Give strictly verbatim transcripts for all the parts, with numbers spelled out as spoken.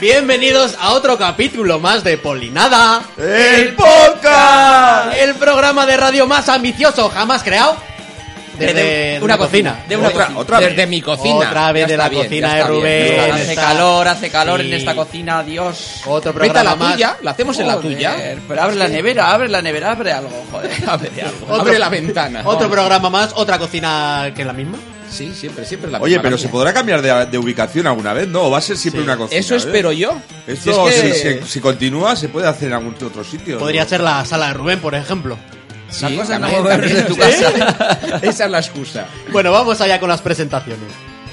Bienvenidos a otro capítulo más de Polinada, el podcast, el programa de radio más ambicioso jamás creado desde de una cocina, cocina. de una otra, cocina. otra vez. desde mi cocina. Otra vez Ya de está la bien, cocina ya de está bien. Rubén. Hace está- calor, hace calor Sí. en esta cocina, Dios. Otro Vete a programa la más. tuya, la hacemos en la Joder, tuya. Pero abre la nevera, abre la nevera, abre algo, joder, abre algo. Otro- Abre la ventana. Otro programa más, otra cocina que la misma. Sí, siempre, siempre la Oye, misma pero cocina. ¿se podrá cambiar de, de ubicación alguna vez? ¿No? ¿O va a ser siempre Sí. una cocina? Eso ¿eh? espero yo. Esto, Si es que- si, si- si continúa, se puede hacer en algún otro sitio. Podría ¿no? ser la sala de Rubén, por ejemplo. Sí, La cosa no también, va a también volver de tu ¿Sí? casa. Esa es la excusa. Bueno, vamos allá con las presentaciones.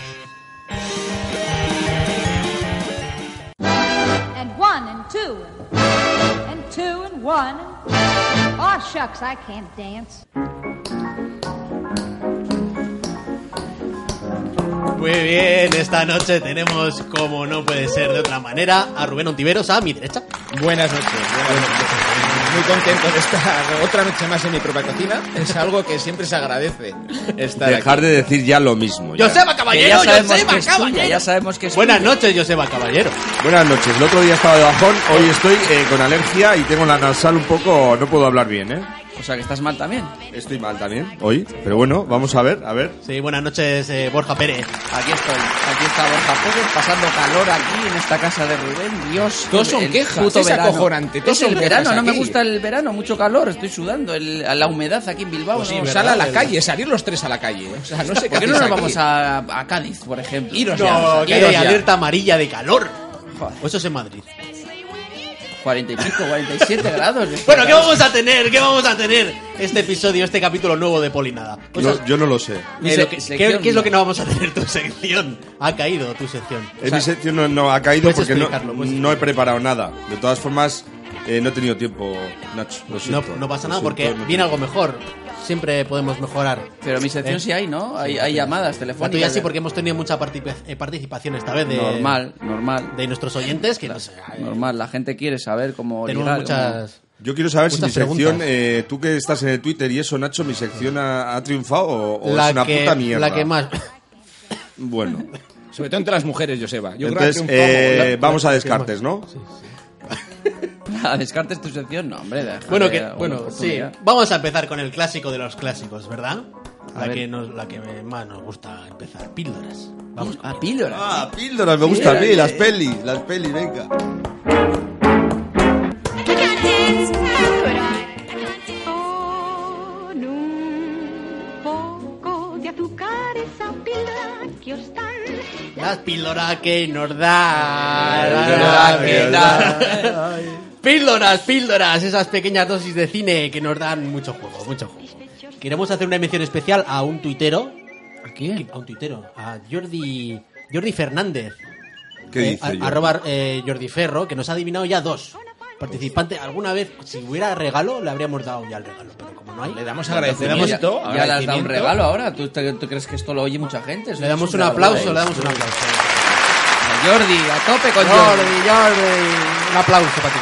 And one and two and two and one. Oh shucks, I can't dance. Muy bien, esta noche tenemos, como no puede ser de otra manera, a Rubén Ontiveros a mi derecha. Buenas noches, buenas noches. Muy contento de estar otra noche más en mi propia cocina. Es algo que siempre se agradece estar Dejar aquí. de decir ya lo mismo. ya. Joseba Que Caballero, ya sabemos Joseba que es tuya, Caballero. ya sabemos que es Buenas tuya. noches, Joseba Caballero. Buenas noches. El otro día estaba de bajón, hoy estoy eh, con alergia y tengo la nasal un poco... No puedo hablar bien, ¿eh? O sea, que estás mal también. Estoy mal también, hoy. Pero bueno, vamos a ver, a ver. Sí, buenas noches, eh, Borja Pérez. Aquí estoy, aquí está Borja Pérez, pasando calor aquí en esta casa de Rubén. Dios, Todos son el quejas, puto es verano. acojonante, todos Es el son verano, quejas no me aquí. gusta el verano, mucho calor, estoy sudando, el, la humedad aquí en Bilbao. Pues sí, no, sal ¿verdad? a la calle, salir los tres a la calle. O sea, no sé qué ¿Por qué no hacéis nos aquí? vamos a, a Cádiz, por ejemplo? Iros No, ya, que iros hay ya. alerta amarilla de calor. Joder, O eso es en Madrid. cuarenta y pico, cuarenta y siete grados. Bueno, ¿qué vamos a tener? ¿Qué vamos a tener este episodio, este capítulo nuevo de Polinada? Cosas- No, yo no lo sé. Mi Eh, se- lo que- ¿qué, sección qué es lo no. que no vamos a tener? Tu sección. Ha caído tu sección. En mi sección no, no ha caído puedes porque no, explicarlo, puedes no he preparado nada. De todas formas, eh, no he tenido tiempo, Nacho. Lo No, siento. no pasa Lo nada siento, porque no viene tengo- algo mejor. Siempre podemos mejorar. Pero mi sección ¿Eh? sí hay, ¿no? Hay, hay llamadas La telefónicas. tuya sí, porque hemos tenido mucha partici- eh, participación esta vez de, Normal, normal. de nuestros oyentes. Que no sé, eh, Normal, la gente quiere saber cómo tenemos ligar, muchas. Yo quiero saber si mi Muchas sección, preguntas. eh, tú que estás en el Twitter y eso, Nacho, mi sección ha, ha triunfado o, o La es una que, puta mierda. la que más. Bueno, Sobre todo entre las mujeres, Joseba. Yo entonces creo que triunfamos, eh, ¿verdad? vamos a la- Descartes, ¿no? ¿A Descartes tu sección? No, hombre, déjame Bueno, que, una bueno, sí. oportunidad. Vamos a empezar con el clásico de los clásicos, ¿verdad? A La ver. que, nos, la que más nos gusta empezar. Píldoras. Vamos con Ah, píldoras. Ah, píldoras, me gusta a mí, las pelis, las pelis, venga. Con un poco de azúcar esa píldora que os dan. las píldoras que nos da. Píldora que da. Píldoras, píldoras, esas pequeñas dosis de cine que nos dan mucho juego, mucho juego. Queremos hacer una mención especial a un tuitero. ¿A quién? A un tuitero, a Jordi, Jordi Fernández. ¿Qué Eh, dice a- yo? arroba eh, Jordi Ferro, que nos ha adivinado ya dos participantes. Alguna vez, si hubiera regalo, le habríamos dado ya el regalo, pero como no hay, Le damos Ya, agradecimiento. ya le has dado un agradecimiento. regalo ahora. ¿Tú, te- tú crees que esto lo oye mucha gente? Eso le es damos un regalo, aplauso, ¿eh? le damos un aplauso. A Jordi, a tope con Jordi. Jordi, Jordi, un aplauso para ti.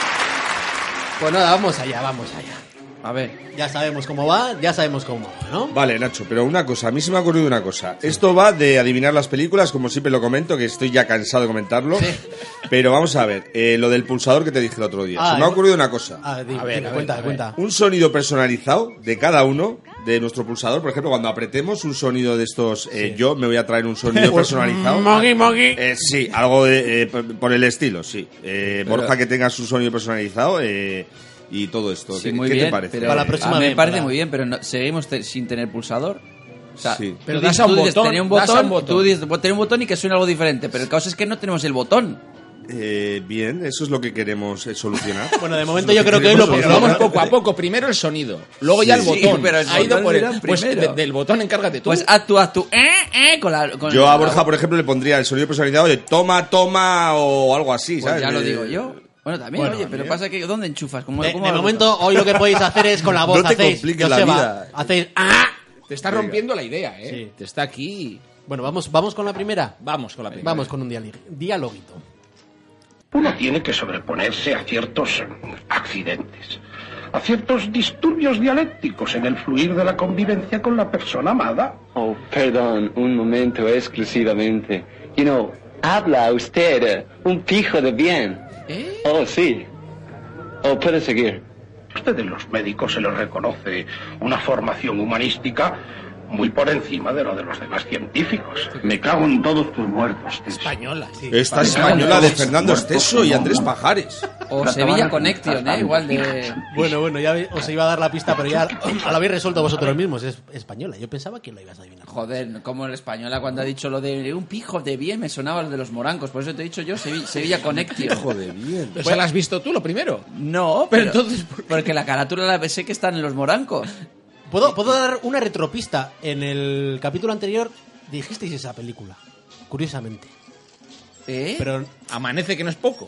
Pues nada, vamos allá, vamos allá. A ver. Ya sabemos cómo va, ya sabemos cómo va, ¿no? Vale, Nacho, pero una cosa, a mí se me ha ocurrido una cosa. Esto va de adivinar las películas, como siempre lo comento, que estoy ya cansado de comentarlo. Pero vamos a ver, eh, lo del pulsador que te dije el otro día. Ah, se me ha eh. ocurrido una cosa. Ah, di- A ver, dime, a ver, cuenta, a ver. cuenta. Un sonido personalizado de cada uno de nuestro pulsador. Por ejemplo, cuando apretemos un sonido de estos, eh, yo me voy a traer un sonido personalizado. Mogui, mogui. Eh, sí, algo de, eh, por por el estilo, sí. Eh, Pero- Borja, que tengas un sonido personalizado eh, y todo esto. Sí, ¿Qué, muy qué bien, te parece? pero Para la próxima a mí me vez, parece para- muy bien, pero no- seguimos te- sin tener pulsador. O sea, Sí. tú Pero dices- das a un tú dices, botón, tenía un das a botón, un botón. tú dices, tener un botón y que suene algo diferente, pero el caso es que no tenemos el botón. Eh, bien, eso es lo que queremos eh, solucionar. Bueno, de momento yo creo que hoy lo Pero podemos. vamos poco a poco. Primero el sonido, luego ya el Sí, botón. pero el ha ido botón por el, era pues primero. de- del botón encárgate tú. Pues haz tú, haz tú, eh, eh, con la... Con Yo a la- Borja, por ejemplo, le pondría el sonido personalizado de toma, toma o algo así, Pues ¿sabes? ya lo De- digo yo. Bueno, también, Bueno, oye, pero pasa que ¿dónde enchufas? ¿Cómo, De, cómo de lo- momento, hoy lo que podéis hacer es con la voz No te hacéis. compliques la Joseba, vida. hacéis. ¡Ah! Te está rompiendo la idea, ¿eh? Sí. Te está aquí. Bueno, vamos, vamos con la primera. Vamos con la primera. Vamos con un diali- dialoguito. Uno tiene que sobreponerse a ciertos eh, accidentes, a ciertos disturbios dialécticos en el fluir de la convivencia con la persona amada. Oh, perdón, un momento exclusivamente. You know, Habla usted, un pijo de bien. ¿Eh? Oh, sí. Oh, puede seguir. A ustedes los médicos se les reconoce una formación humanística muy por encima de lo de los demás científicos. Me cago en todos tus muertos. Española, sí. Esta española de Fernando Esteso y Andrés Pajares. O Sevilla Connection, ¿eh? Igual de... Bueno, bueno, ya os iba a dar la pista, pero ya lo habéis resuelto vosotros mismos. Es española. Yo pensaba que lo ibas a adivinar. Joder, como el española cuando ha dicho lo de un pijo de bien me sonaba el de los morancos. Por eso te he dicho yo Sevilla, Sevilla Connection. Hijo de bien. ¿Pero se la has visto tú lo primero? No, pero, pero entonces... Porque la carátula la sé que están en los morancos. ¿Puedo, ¿Puedo dar una retropista? En el capítulo anterior dijisteis esa película, curiosamente. ¿Eh? Pero Amanece que no es poco.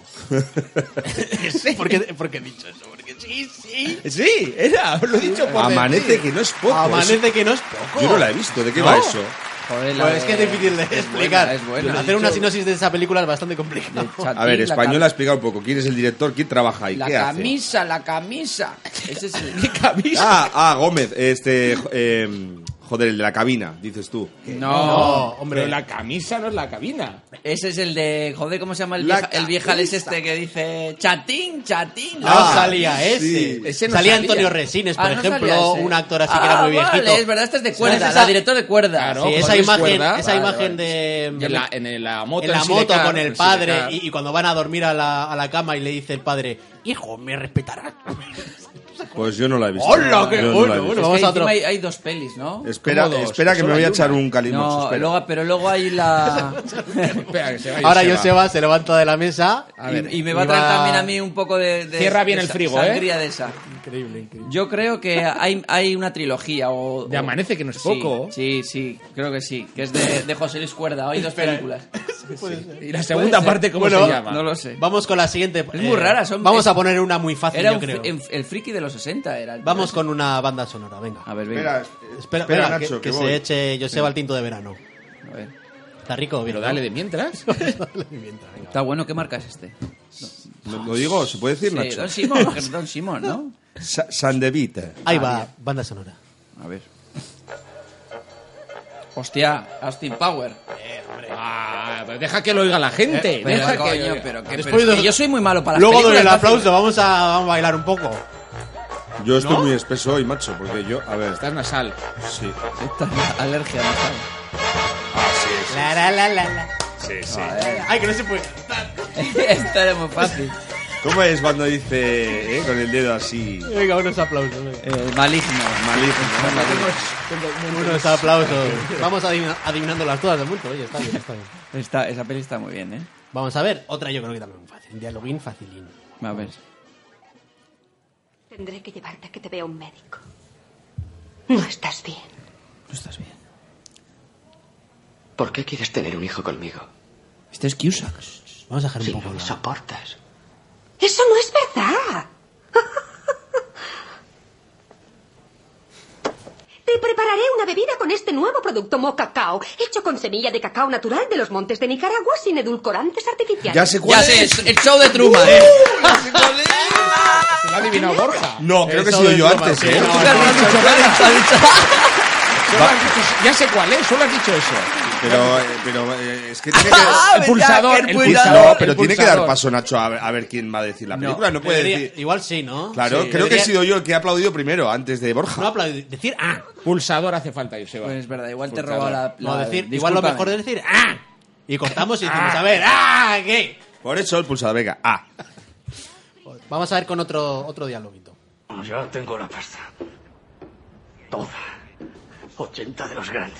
sí. ¿Por qué, ¿Por qué he dicho eso? Porque sí, sí. Sí, era, lo he dicho por Amanece decir. que no es poco. Amanece eso- que no es poco. Yo no la he visto. ¿De qué ¿No? va eso? Joder, la Pues es que es de- difícil de es explicar. buena, es buena. Hacer Lo he una dicho. sinopsis de esa película es bastante complicado. Chatín, A ver, la española, cam- explica un poco. ¿Quién es el director? ¿Quién trabaja ahí? La ¿Qué hace? camisa, la camisa. Ese es el... ¿Qué camisa? Ah, ah, Gómez. Este... eh, joder, el de la cabina, dices tú. No, No, hombre. Pero la camisa no es la cabina. ese es el de... Joder, ¿cómo se llama el La vieja, el viejales este que dice... Chatín, chatín. No Ah, salía ese. sí. Ese no salía salía. Antonio Resines, por Ah, no ejemplo, salía ese. un actor así que Ah, era muy viejito. Vale, es verdad, este es de cuerda, ¿Sabes esa- la director de cuerda. Claro. Sí, Ojo, esa Luis imagen, Cuerda. esa Vale, imagen vale. de... En la, en la moto en la en moto Sidecar, con el en padre Sidecar. y, y cuando van a dormir a la, a la cama y le dice el padre, hijo, me respetarás. Pues yo no la he visto. ¡Hola, qué Yo no bueno, la he bueno! visto. Es vamos que a otro. encima hay, hay dos pelis, ¿no? Espera, ¿Cómo dos? espera que Solo me voy a hay echar una. un calimocho. No, espera. luego, pero luego hay la... Espera, que se vaya Ahora Joseba. Joseba se levanta de la mesa A ver, y, y me va a traer va- también a mí un poco de... de- Cierra bien de el sa- frigo, ¿eh? Sangría de esa. Increíble, increíble. Yo creo que hay, hay una trilogía o... De o- Amanece, que no es Sí, poco. Sí, sí, creo que sí. Que es de, de José Luis Cuerda. Hay dos Espera. películas. Y la segunda ser. parte, ¿cómo Bueno, se llama? No lo sé. Vamos con la siguiente. Es muy rara, son- Vamos es- a poner una muy fácil, Era yo un creo. fri- el, el friki de los sesenta. Era el- Vamos con una banda sonora, venga. A ver, venga. Espera, Espera, espera, venga, Nacho, que, que que voy. se eche Joseba al tinto de verano. A ver. ¿Está rico? Bien, Pero ¿no? dale de mientras. Dale pimienta, venga. Está bueno, ¿qué marca es este? ¿Lo, lo digo? ¿Se puede decir, Sí, Nacho? Don Simón, Don Simón, ¿no? Sa- Sandevita. Ahí va, banda sonora. A ver. Hostia, Austin Power. Ah, pero deja que lo oiga la gente. Pero, deja coño, que... pero, que, Después pero es de- que yo soy muy malo para las Luego doy películas. el aplauso, fácil. vamos a, vamos a bailar un poco. Yo estoy ¿No? muy espeso hoy, macho, porque yo... A ver, Estás nasal. sí. Esta es la alergia, ¿no sabes? Ah, sí, sí. La, la, la, la, la. Sí, sí. Ay, que no se puede cantar. Esta era muy fácil. ¿Cómo es cuando dice, eh, con el dedo así? Venga, unos aplausos. venga. Eh, maligno. Unos aplausos. Vamos adivina- adivinándolas todas de mucho. Oye, está bien, está bien. Esta, esa peli está muy bien, ¿eh? Vamos a ver, otra yo creo que también muy fácil. Un dialoguín facilín. A ver. Tendré que llevarte a que te vea un médico. No estás bien. No estás bien. ¿Por qué quieres tener un hijo conmigo? Este es Cusack. Vamos a dejar un Si poco no me la... soportas. Eso no es verdad. Te prepararé una bebida con este nuevo producto Mocacao, hecho con semilla de cacao natural de los montes de Nicaragua sin edulcorantes artificiales. Ya sé cuál Ya sé, es. es el show de Truman. Se lo ha adivinado Borja. No, creo que he Eso sido de yo broma, antes, sí, ¿eh? no, Tú que has dicho mal, has dicho- Solo has dicho- ya sé cuál es, solo has dicho eso. Pero, eh, pero eh, es que tiene que... Ah, El verdad, pulsador, que el cuidado. pulsador. No, pero el tiene que dar pulsador. paso, Nacho, a ver, a ver quién va a decir la película. No, puede Debería- decir... Igual sí, ¿no? Claro, Sí, creo que he debería- sido yo el que ha aplaudido primero, antes de Borja. No aplaudir, decir ah. Pulsador hace falta, Joseba. Pues es verdad, igual te he Pulsador. robado la... No, la- decir, igual lo discúlpame. mejor es decir ah. Y cortamos y decimos, a ver, ah, ¿qué? Por eso el pulsador, venga, ah. Vamos a ver con otro, otro dialoguito. Ya tengo la pasta. Toda. ochenta de los grandes.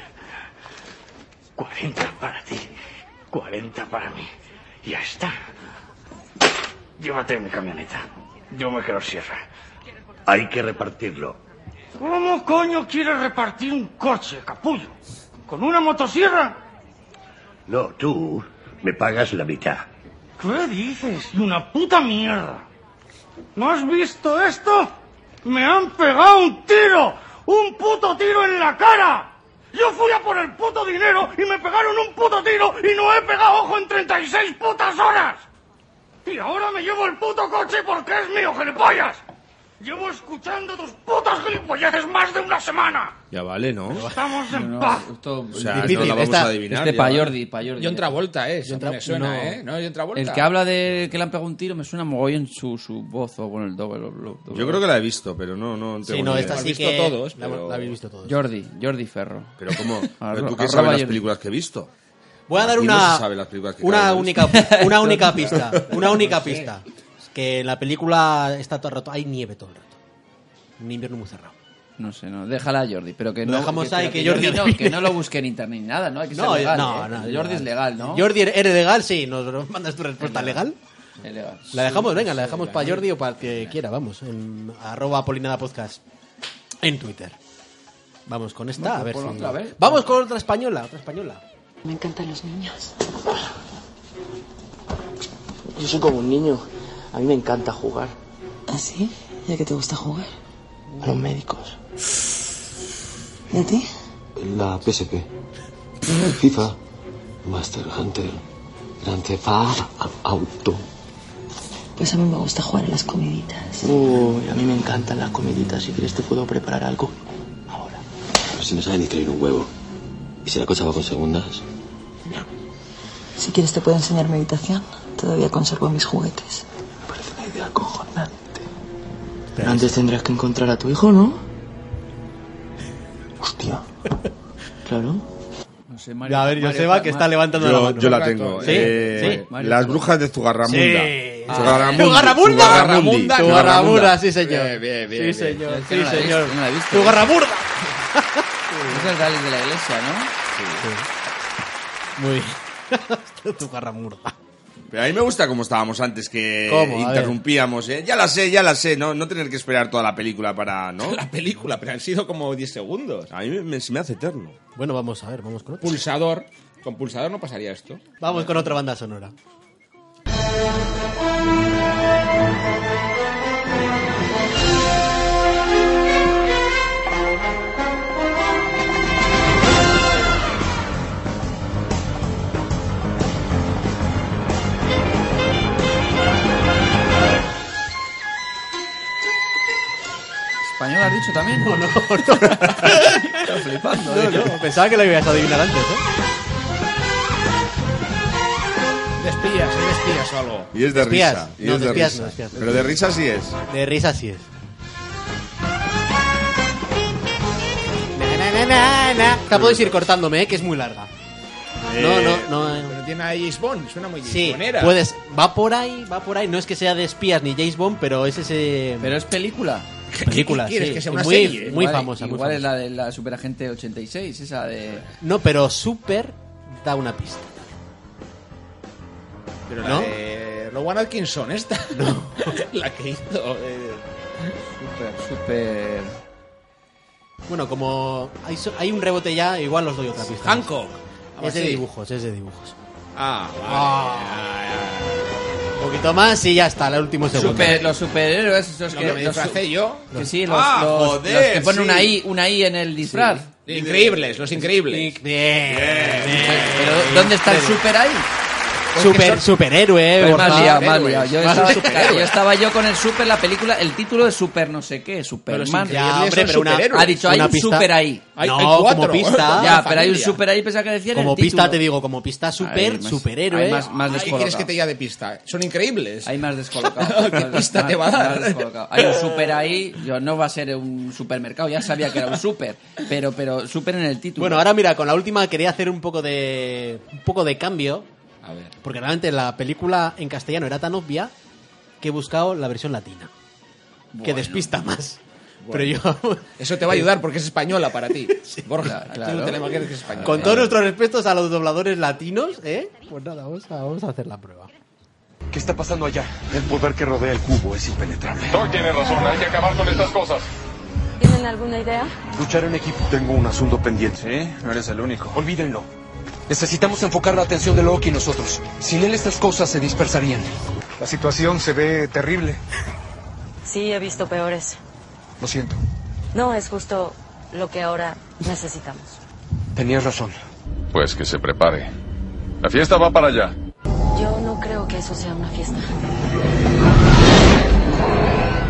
cuarenta para ti. cuarenta para mí. Ya está. Llévate mi camioneta. Yo me quedo sierra. Hay que repartirlo. ¿Cómo coño quieres repartir un coche, capullo? ¿Con una motosierra? No, tú me pagas la mitad. ¿Qué dices? Y una puta mierda. ¿No has visto esto? ¡Me han pegado un tiro! ¡Un puto tiro en la cara! Yo fui a por el puto dinero y me pegaron un puto tiro y no he pegado ojo en treinta y seis putas horas. Y ahora me llevo el puto coche porque es mío, gilipollas. Llevo escuchando tus putas gilipolleces más de una semana. Ya vale, ¿no? Estamos en No, paz. esto- O sea, Difícil, no la vamos esta- a adivinar. Este ya pa' vale. Jordi, pa' Jordi. John Travolta es, John Tra- me suena, no. ¿eh? ¿No, John Travolta? El que habla de que le han pegado un tiro me suena mogollón su, su voz o bueno, el doble. lo- lo- doble. Yo creo que la he visto, pero no, no tengo Sí, ni no, idea. esta Has sí visto que... todos, la, pero- la habéis visto todos. Jordi, Jordi Ferro. Pero ¿cómo? Arro- ¿Pero tú qué arroba sabes las Jordi. películas que he visto? Voy a dar Aquí no una, se sabe las películas que una cada uno única, una única pista. Una única pista. Que en la película está todo el rato. Hay nieve todo el rato. Un invierno muy cerrado. No sé, no, déjala a Jordi, pero que Lo no dejamos que, ahí, que que Jordi no, adivine. que no lo busque en internet ni nada, ¿no? Hay que ser No, legal, no, ¿eh? no, Jordi legal. es legal, ¿no? Jordi, ¿eres legal? Sí. ¿Nos mandas tu respuesta legal? Es legal. La dejamos, venga, la dejamos para Jordi o para el que quiera, vamos. En arroba Polinada Podcast en Twitter. Vamos con esta, Bueno, a ver pon si... otra vez. Vamos con otra española, otra española. Me encantan los niños. Yo soy como un niño. A mí me encanta jugar. ¿Ah, sí? ¿Y a qué te gusta jugar? A los médicos. ¿Y a ti? La P S P. FIFA. Master Hunter. Grand Theft Auto. Pues a mí me gusta jugar a las comiditas. Uy, a mí me encantan las comiditas. Si quieres te puedo preparar algo. Ahora. Pero si no sabe ni freír un huevo. ¿Y si la cosa va con segundas? Si quieres te puedo enseñar meditación. Todavía conservo mis juguetes. Me parece una idea acojonante. Pero antes tendrás que encontrar a tu hijo, ¿no? Hostia. Claro. No sé, Mario, A ver, Mario- Joseba, que está levantando la Yo, mano. yo la tengo. ¿Sí? Eh, ¿Sí? Mario Las Kart. brujas de Zugarramunda. Sí. Zugarramundi. ¡Zugarramunda! Zugarramundi. Tu garramurda, sí señor. Bien, bien, bien, sí bien. señor, Es que sí no la he señor. visto, no la he visto. Tu garramurda. Es el Dalí de la iglesia, ¿no? Muy bien. Tu garramurda. Pero a mí me gusta como estábamos antes, que ¿Cómo? A interrumpíamos. ¿eh? Ya la sé, ya la sé. No, no tener que esperar toda la película para... ¿no? La película, pero han sido como diez segundos. A mí me, me- se me hace eterno. Bueno, vamos a ver, vamos con otra. Pulsador. Con pulsador no pasaría esto. Vamos con otra banda sonora. ¿Español has dicho también? No, no, no. Estoy flipando. No, ¿eh? no, pensaba que lo ibas a adivinar antes, ¿eh? De espías, hay de espías o algo. Y es de Espías. risa. Y No, es de de espías risa. no, espías no. Pero de risa sí es. De risa sí es. Na, na, na, na. Esta podéis ir cortándome, ¿eh? Que es muy larga. No, no, no. eh. Pero tiene ahí James Bond, suena muy Sí, James puedes. Va por ahí, va por ahí. No es que sea de espías ni James Bond, pero es ese. Pero es película. película, ¿Qué quieres? sí. Que sea una muy, serie. muy Igual- famosa, muy Igual es famosa. la de la Superagente ochenta y seis, esa de... No, pero Super da una pista. Pero ¿No? la de Rowan Atkinson, esta. No. La que hizo... eh, Super, super... Bueno, como hay, so- hay un rebote ya, igual os doy otra pista. Hancock. Es de Sí. dibujos, es de dibujos. Ah, vale. Ah. Ah, ya. Un poquito más y ya está, el último segundo. Super- los superhéroes, esos Lo que... que me los, disfracé yo. que sí, los, Ah, los- joder, los que ponen sí. una I, una I en el disfraz. Increíbles, los increíbles. Bien, bien. Pero ¿dónde está el super ahí? Super, superhéroe, Pues por más favor. liado, más liado. Yo Más estaba, superhéroes. yo estaba yo con el super, la película, el título de super no sé qué, Superman. increíbles Ya, hombre, son pero una, superhéroes. Ha dicho, hay una un pista- super ahí. Hay- no, hay cuatro. como pista. Ya, la pero hay un familia. super ahí, pensaba que decía en Como el pista título. te digo, como pista super, Hay más- superhéroe. hay más, más Ahí descolocado. quieres que te diga de pista. Son increíbles. Hay más descolocado. ¿Qué pista te va a dar? Más descolocado. Hay un super ahí, yo no va a ser un supermercado, ya sabía que era un super, pero pero super en el título. Bueno, ahora mira, con la última quería hacer un poco de un poco de cambio, a ver. porque realmente la película en castellano era tan obvia que he buscado la versión latina, que Bueno. despista más. Pero yo, Eso te va a ayudar porque es española para ti. Borja, Claro, tú claro. no tenemos que decir que es española. con todos nuestros respetos a los dobladores latinos, ¿eh? Pues nada, vamos a, vamos a hacer la prueba. ¿Qué está pasando allá? El poder que rodea el cubo es impenetrable. Doc tiene razón, hay que acabar con estas cosas. ¿Tienen alguna idea? Luchar en equipo. Tengo un asunto pendiente. Sí, no eres el único. Olvídenlo. Necesitamos enfocar la atención de Loki y nosotros. Sin él estas cosas se dispersarían. La situación se ve terrible. Sí, he visto peores. Lo siento. No, es justo lo que ahora necesitamos. Tenías razón. Pues que se prepare. La fiesta va para allá. Yo no creo que eso sea una fiesta.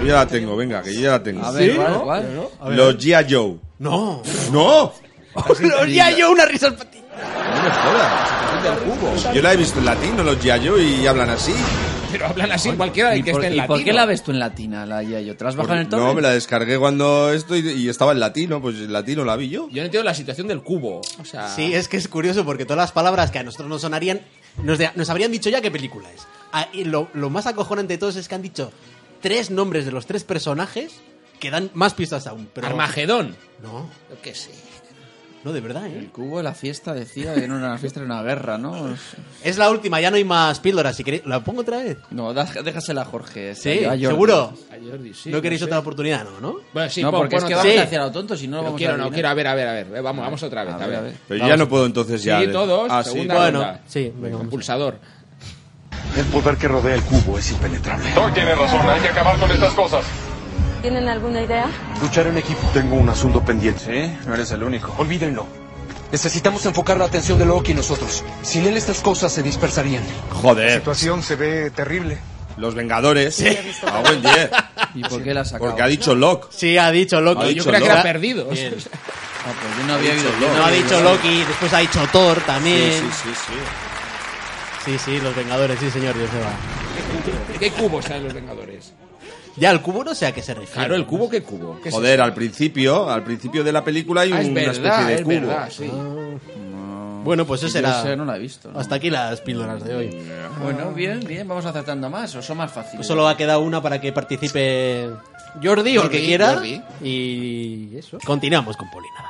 Yo ya la tengo, venga, que yo ya la tengo. A ver, ¿Sí? ¿cuál, ¿No? cuál? A ver. Los G I. Joe. No. ¡No! Los G I. Joe, una risa al patín. No me jodas. Del cubo. Yo la he visto en latino, los G I. Joe, y hablan así. Pero hablan así cualquiera de ¿Y que por, esté en ¿Y latino. por qué la ves tú en latina, la G I. Joe? ¿Te la has bajado en el torrent? No, me la descargué cuando esto y, y estaba en latino, pues en latino la vi yo. Yo no entiendo la situación del cubo. O sea... Sí, es que es curioso porque todas las palabras que a nosotros nos sonarían, nos, de- nos habrían dicho ya qué película es. Ah, y lo, lo más acojonante de todos es que han dicho tres nombres de los tres personajes que dan más pistas aún. Pero... Armagedón. No. Yo qué sé. No, de verdad, ¿eh? El cubo de la fiesta decía que no era una fiesta, era una guerra, ¿no? Es la última, ya no hay más píldoras. Si queréis, ¿la pongo otra vez? No, da- déjasela a Jorge. Sí, a Jordi. ¿seguro? A Jordi, sí, ¿No queréis sé. otra oportunidad? No, ¿no? Bueno, sí, no, pon- porque pon es que otra. vamos Sí. a hacer a lo tonto, si no lo No vamos quiero, a no adivinar. quiero. A ver, a ver, a ver. Vamos, vamos otra vez, a ver. Pero yo Vamos. ya no puedo entonces ya. Sí, de- todos. Ah, sí. segunda Bueno, ronda. sí, venga, vamos. Pulsador. El poder que rodea el cubo es impenetrable. Doc tiene razón, hay que acabar con estas cosas. ¿Tienen alguna idea? Luchar en equipo. Tengo un asunto pendiente. Sí, no eres el único. Olvídenlo. Necesitamos enfocar la atención de Loki y nosotros. Sin él estas cosas se dispersarían. La Joder, situación se ve terrible. los Vengadores. Ah, buen diez. ¿Y por qué la has sacado? Porque ha dicho Locke. Sí, ha dicho Loki. Ha Yo dicho creía que Loki. era perdido. Bien. Ah, pues yo no había oído. No ha dicho Loki, después ha dicho Thor también. Sí, sí, sí, sí. Sí, sí, los Vengadores, sí, señor, Joseba. ¿Qué cubo salen los Vengadores? Ya, el cubo no sé a qué se refiere. Claro, el cubo, ¿qué cubo? ¿Qué es Joder, eso? al principio, al principio de la película hay Ah, es una verdad, especie de es cubo. verdad, sí. Bueno, pues eso Yo será. ese no la he visto. ¿no? Hasta aquí las píldoras de hoy. Bueno, bien, bien, vamos acertando más, o son más fáciles. Pues solo ha quedado una para que participe Jordi o el que Jordi, quiera. Jordi. Y eso. Continuamos con Polinada.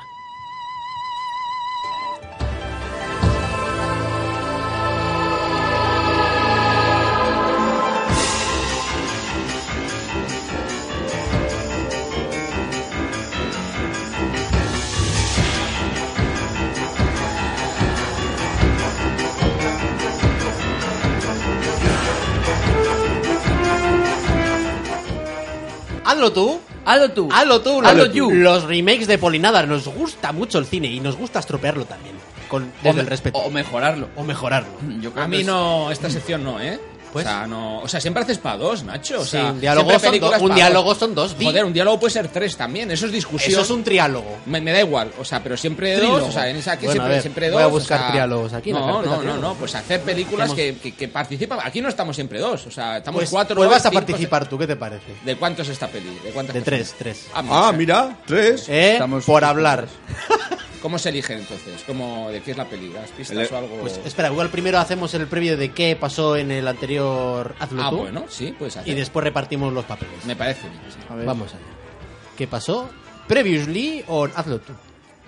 Hazlo tú. Hazlo tú. Hazlo tú. Hazlo los, you. los remakes de Polinada. Nos gusta mucho el cine y nos gusta estropearlo también. Con, desde O me- el respeto. O mejorarlo. O mejorarlo. Yo creo A que mí es- no, esta sección no, ¿eh? Pues- O sea, no, o sea, siempre haces para dos, Nacho. O Sí, sea, un diálogo siempre son películas do- un pa' diálogo dos. son dos, di. Joder, un diálogo puede ser tres también. Eso es discusión. Eso es un triálogo. Me, me da igual, o sea, pero siempre dos, Trílogo. o sea, en esa que Bueno, siempre, a ver, siempre voy dos. a buscar o sea, triálogos aquí en la No, carpeta no, no, triálogos. no, pues hacer películas Hemos- que, que, que participan. Aquí no estamos siempre dos, o sea, estamos Pues, cuatro. pues nueve, vas a cinco, participar tú, ¿qué te parece? seis. ¿De cuánto es esta peli? ¿De cuántas De que tres, son? tres. Ah, mira, tres. ¿Eh? Estamos- Por hablar. ¿Cómo se eligen entonces? ¿Cómo, ¿De qué es la peli? ¿Las pistas El- o algo? Pues espera, igual primero hacemos el previo de qué pasó en el anterior Hazlo ah, tú. bueno, sí, puedes hacer. Y después repartimos los papeles. Me parece bien. sí. A ver. Vamos allá. ¿Qué pasó? Previously on Hazlo tú.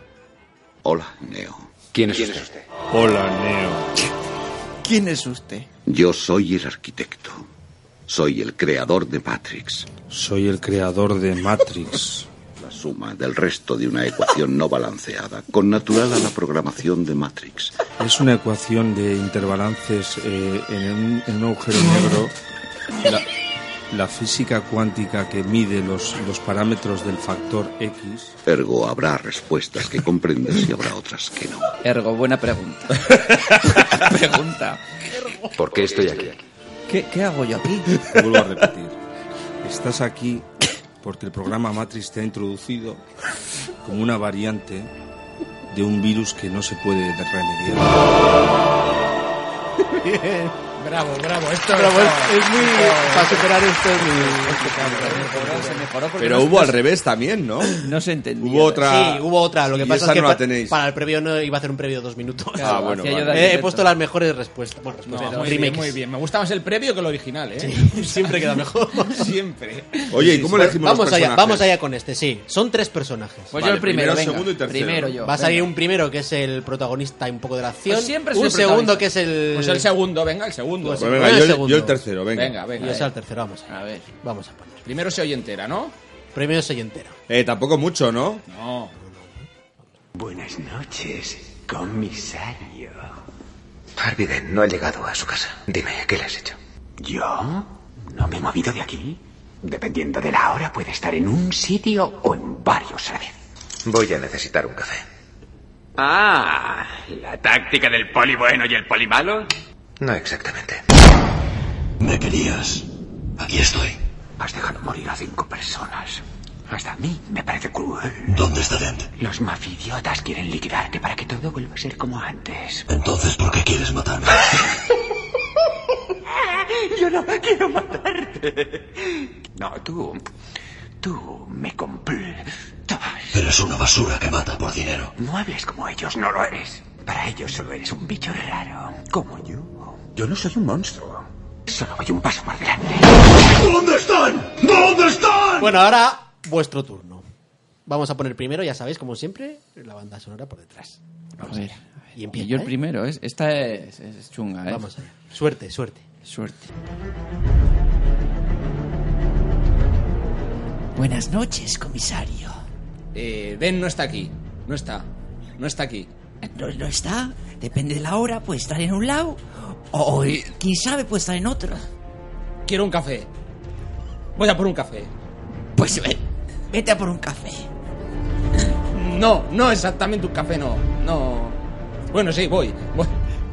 Hola, Neo. ¿Quién es usted? Hola, Neo. ¿Quién es usted? Yo soy el arquitecto. Soy el creador de Matrix. Soy el creador de Matrix. La suma del resto de una ecuación no balanceada, con natural a la programación de Matrix. Es una ecuación de interbalances eh, en, un, en un agujero negro. La, la física cuántica que mide los, los parámetros del factor X. Ergo, habrá respuestas que comprendes y habrá otras que no. Ergo, buena pregunta. pregunta. ¿Por qué estoy aquí? ¿Qué, ¿Qué hago yo aquí? Vuelvo a repetir. Estás aquí porque el programa Matrix te ha introducido como una variante de un virus que no se puede remediar. Bien. Bravo, bravo. Esto Pero bueno, esto- es muy... Para superar esto es muy... Se mejoró porque Pero no- hubo al revés también, ¿no? No se entendía. Hubo otra. Sí, hubo otra. Lo que Y pasa esa es que no la pa- tenéis. para el previo no iba a hacer un previo de dos minutos. Ah, bueno, hacía yo vale. de Eh, he arquitecto. puesto las mejores respuestas. Bueno, No, respuestas, muy bien, remakes. muy bien. Me gusta más el previo que el original, ¿eh? Sí, siempre queda mejor. Siempre. Oye, ¿y cómo Pues elegimos vamos los allá, personajes? vamos allá con este, sí. Son tres personajes. Pues Vale, yo el primero, primero, venga. segundo y tercero. Primero yo. Va a salir venga. un primero que es el protagonista un poco de la acción. Pues siempre es un el segundo protagonista. que es el. Pues el segundo, venga, el segundo. Pues Pues el venga, yo, el- segundo. yo el tercero, venga. Venga, venga. Y ese eh. al tercero, vamos a A ver. Vamos a poner. Primero se oye entera, ¿no? Primero se entera. Eh, tampoco mucho, ¿no? No. Buenas noches, comisario. Harvey Dent no ha llegado a su casa. Dime, ¿qué le has hecho? ¿Yo? ¿No me he movido de aquí? Dependiendo de la hora, puede estar en un sitio o en varios a la vez. Voy a necesitar un café. Ah, ¿la táctica del poli bueno y el poli malo? No exactamente. ¿Me querías? Aquí estoy. Has dejado morir a cinco personas. Hasta a mí me parece cruel. ¿Dónde está Dent? Los mafidiotas quieren liquidarte para que todo vuelva a ser como antes. Entonces, ¿por qué quieres matarme? Yo no quiero matarte. No, tú... Tú me completas. Eres una basura que mata por dinero. No hables como ellos, no lo eres. Para ellos solo eres un bicho raro, como yo. Yo no soy un monstruo. Solo voy un paso más adelante. ¿Dónde están? ¿Dónde están? Bueno, ahora vuestro turno. Vamos a poner primero, ya sabéis, como siempre, la banda sonora por detrás. Vamos a ver. allá. Y Y empieza, empieza, yo el ¿eh? primero, ¿eh? Esta es, es chunga, ¿eh? Vamos allá. Suerte, suerte. Suerte. Buenas noches, comisario. Eh, Den no está aquí. No está. No está aquí. No, no está. Depende de la hora, puede estar en un lado. O, quién sabe, puede estar en otro. Quiero un café. Voy a por un café. Pues ve, vete a por un café. No, no exactamente un café, no. No. Bueno, sí, voy. voy.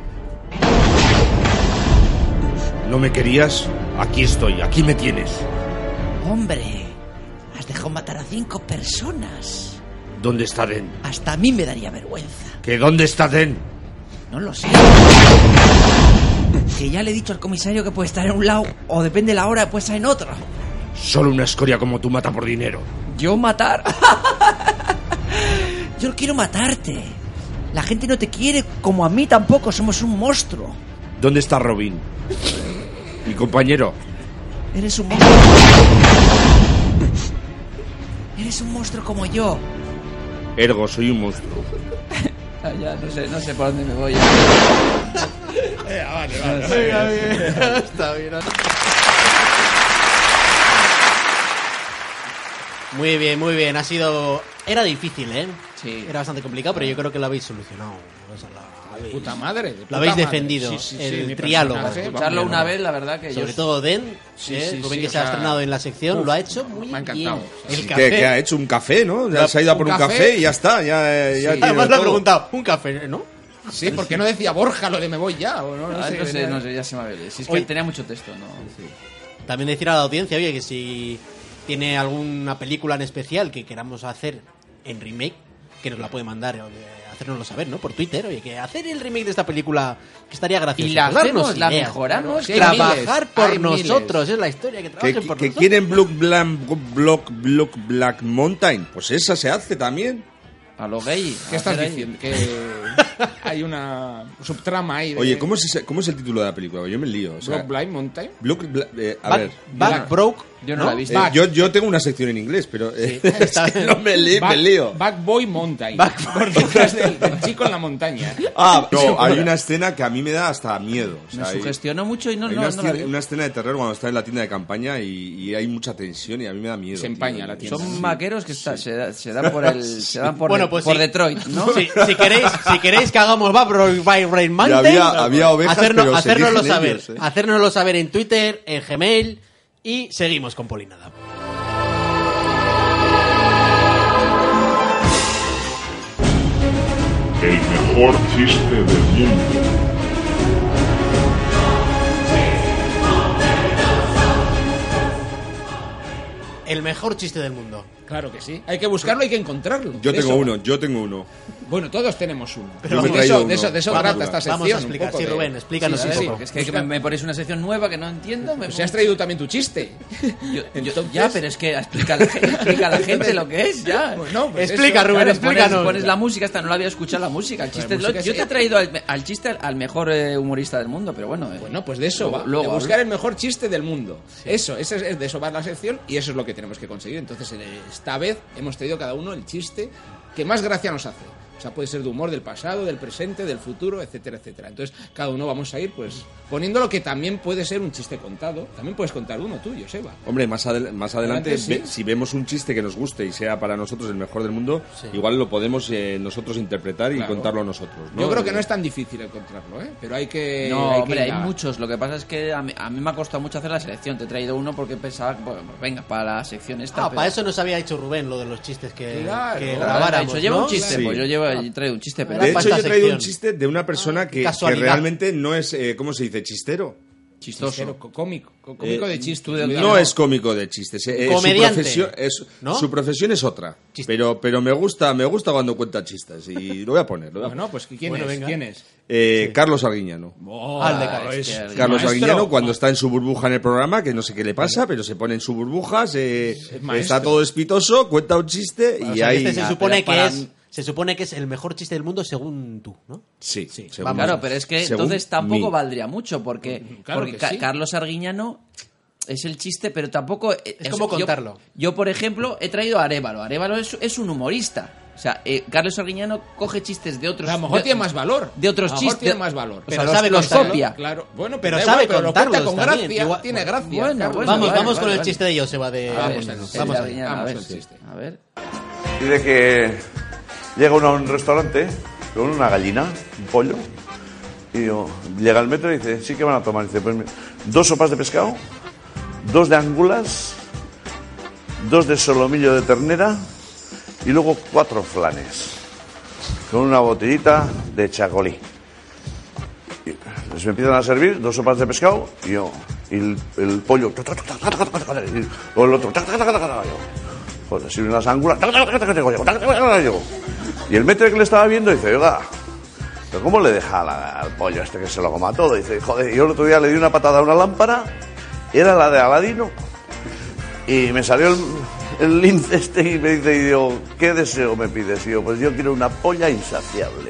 ¿No me querías? Aquí estoy, aquí me tienes. Hombre, has dejado matar a cinco personas. ¿Dónde está Den? Hasta a mí me daría vergüenza. ¿Que dónde está Den? No lo sé. Que ya le he dicho al comisario que puede estar en un lado, o depende de la hora, puede estar en otro. Solo una escoria como tú mata por dinero. ¿Yo matar? Yo no quiero matarte. La gente no te quiere, como a mí tampoco, somos un monstruo. ¿Dónde está Robin? Mi compañero. Eres un monstruo. Eres un monstruo como yo. Ergo, soy un monstruo. Ah, ya, no sé, no sé por dónde me voy. Eh, vale, vale. Venga, bien. Está bien. Muy bien, muy bien. Ha sido... Era difícil, ¿eh? Sí. Era bastante complicado, pero yo creo que lo habéis solucionado. O sea, la- De puta madre. de puta Lo habéis madre. defendido. Sí, sí, sí, el mi triálogo. personaje, Escucharlo vamos, una no. vez, la verdad que Sobre yo... todo Den, Sí, ¿eh? sí, Rubén, sí, que o se ha sea, estrenado en la sección, uf, lo ha hecho muy me ha encantado. bien. Sí, El sí. café. ¿Qué, qué ha hecho? ¿Un café, no? Ya La- se ha ido a por un un café. café y ya está. Ya, ya Sí. tiene Además le ha todo. preguntado, un café, ¿no? Sí, porque no decía Borja lo de me voy ya. O no, no Ah, sé, no sé, no- no sé, ya se me ha ido. Si es que Oye. tenía mucho texto, ¿no? También decir a la audiencia, oye, que si tiene alguna película en especial que queramos hacer en remake, que nos la puede mandar, o de hacérnoslo saber, ¿no? Por Twitter, oye, que hacer el remake de esta película que estaría gracioso. Y la Pues darnos hacemos, la ideas. mejoramos. Sí, hay Trabajar miles, por hay miles. nosotros, es la historia, que Que, trabajen por que nosotros. quieren Block Black, Block, Block Black Mountain. Pues esa se hace también. A lo gay. ¿Qué estás hacer ahí. diciendo? Que hay una subtrama ahí. De Oye, ¿cómo es, ese- ¿cómo es el título de la película? Yo me lío. O sea, Block Blind Mountain? Block Bla- eh, a Back, ver. Back Broke. Yo no la he visto. Eh, yo, yo tengo una sección en inglés, pero eh, es que no me, li- me Back, lío. Back Boy Mountain. Por detrás del, del chico en la montaña. Ah, no, hay una escena que a mí me da hasta miedo. O sea, Me hay- sugestionó mucho y no, hay no, una, no la escena, vi. una escena de terror cuando está en la tienda de campaña y, y hay mucha tensión y a mí me da miedo. Se empaña la tienda. Son maqueros que está- se, da- se dan por el se dan por, Bueno, de- pues por sí. Detroit, ¿no? Sí, si queréis, si queréis que hagamos Back Broke by Rain Y Mountain, había, había ovejas, hacernos, pero se hacérnoslo eligen saber. ellos, ¿eh? Hacérnoslo saber en Twitter, en Gmail y seguimos con Polinada. El mejor chiste del mundo. El mejor chiste del mundo. Claro que sí. Hay que buscarlo, hay que encontrarlo. Yo De tengo eso- uno, yo tengo uno. Bueno, todos tenemos uno. Yo me he de, traído eso, uno. de eso, de eso Vamos, trata esta sección. vamos a un explicar. poco Sí, de- Rubén, explícanos Sí, un sí, poco. Es que, es que me, me ponéis una sección nueva que no entiendo. Me Pues si has traído también tu chiste. Yo- yo- ya, pero es que explica a la gente, explica a la gente lo que es, ya. No, pues Explica, eso, Rubén, Claro, explícanos. Pones, pones la música, esta no la había escuchado la música. El chiste, música lo- yo sí. te he traído al, al chiste al, al mejor eh, humorista del mundo, pero bueno. eh. Bueno, pues de eso Luego- va. luego de buscar hablo. el mejor chiste del mundo. Eso, eso es, de eso va la sección y eso es lo que tenemos que conseguir. Entonces, en esta vez hemos traído cada uno el chiste que más gracia nos hace. O sea, puede ser de humor del pasado, del presente, del futuro, etcétera, etcétera. Entonces, cada uno vamos a ir, pues, poniendo lo que también puede ser un chiste contado. También puedes contar uno tuyo, Seba. Hombre, más, adel- más adelante, Adelante, sí. ve- si vemos un chiste que nos guste y sea para nosotros el mejor del mundo, Sí. igual lo podemos eh, nosotros interpretar y Claro. contarlo nosotros. ¿no? Yo creo que no Eh, es tan difícil encontrarlo, ¿eh? Pero hay que... No, hay que hombre, hay indagar. muchos. Lo que pasa es que a mí, a mí me ha costado mucho hacer la selección. Te he traído uno porque pensaba, bueno, pues venga, para la sección esta. Ah, pero- para eso nos había hecho Rubén lo de los chistes que, Claro. que Claro, Ha grabáramos, dicho, lleva ¿no? un chiste, Sí. pues yo llevo, he traído un chiste, pero Era De para hecho, yo esta he traído un sección. chiste de una persona que, que casualidad. realmente no es, eh, ¿cómo se dice? Chistero. Chistoso. Chistero, cómico, cómico Eh, de chistes. No es cómico de chistes. eh, Comediante. Su profesión es, ¿No? su profesión es otra. Pero, pero me gusta, me gusta cuando cuenta chistes. Y lo voy a poner. Lo voy a Bueno, pues ¿quién Bueno, es? venga. ¿Quién es? Eh, Carlos Arguiñano. Oh, Al de Carlos. es- Es que- Carlos maestro. Arguiñano, cuando está en su burbuja en el programa, que no sé qué le pasa, pero se pone en su burbuja, se, maestro. está todo espitoso, cuenta un chiste O y sea, ahí... este se Ah, supone pero que para- es se supone que es el mejor chiste del mundo según tú, ¿no? Sí, según- vamos. Claro, pero es que según entonces tampoco mí. valdría mucho, porque, Claro porque que Ca- sí. Carlos Arguiñano es el chiste, pero tampoco... Es como contarlo. Yo, yo, por ejemplo, he traído a Arévalo. Arévalo es, es un humorista. O sea, eh, Carlos Arguiñano coge chistes de otros... A lo mejor de, tiene más valor. de otros A lo mejor chistes. tiene más valor. O sea, Pero los, sabe los contarlo. copia. Claro, bueno, Pero da sabe igual, pero lo cuenta contarlos con también. gracia, Igual- tiene gracia. Bueno, Carlos. bueno, vamos vale, vamos vale, con el vale. chiste de Joseba de... Vamos de- al vamos chiste. allá. Arguiñano, a Vamos ver, al chiste. a ver. Dice que llega uno a un restaurante con una gallina, un pollo, y yo, llega al metro y dice, sí que van a tomar. Dice, pues, mira, dos sopas de pescado, dos de angulas, dos de solomillo de ternera y luego cuatro flanes, con una botellita de chacolí. Y les empiezan a servir dos sopas de pescado y yo, y el, el pollo, y o el otro, joder, sirven las angulas, y el metro que le estaba viendo dice, oiga, ¿pero cómo le deja a la- al pollo este que se lo coma todo? Dice, joder, yo el otro día le di una patada a una lámpara, era la de Aladino, y me salió el, el lince este y me dice, y digo, ¿qué deseo me pides? Y yo, pues yo quiero una polla insaciable.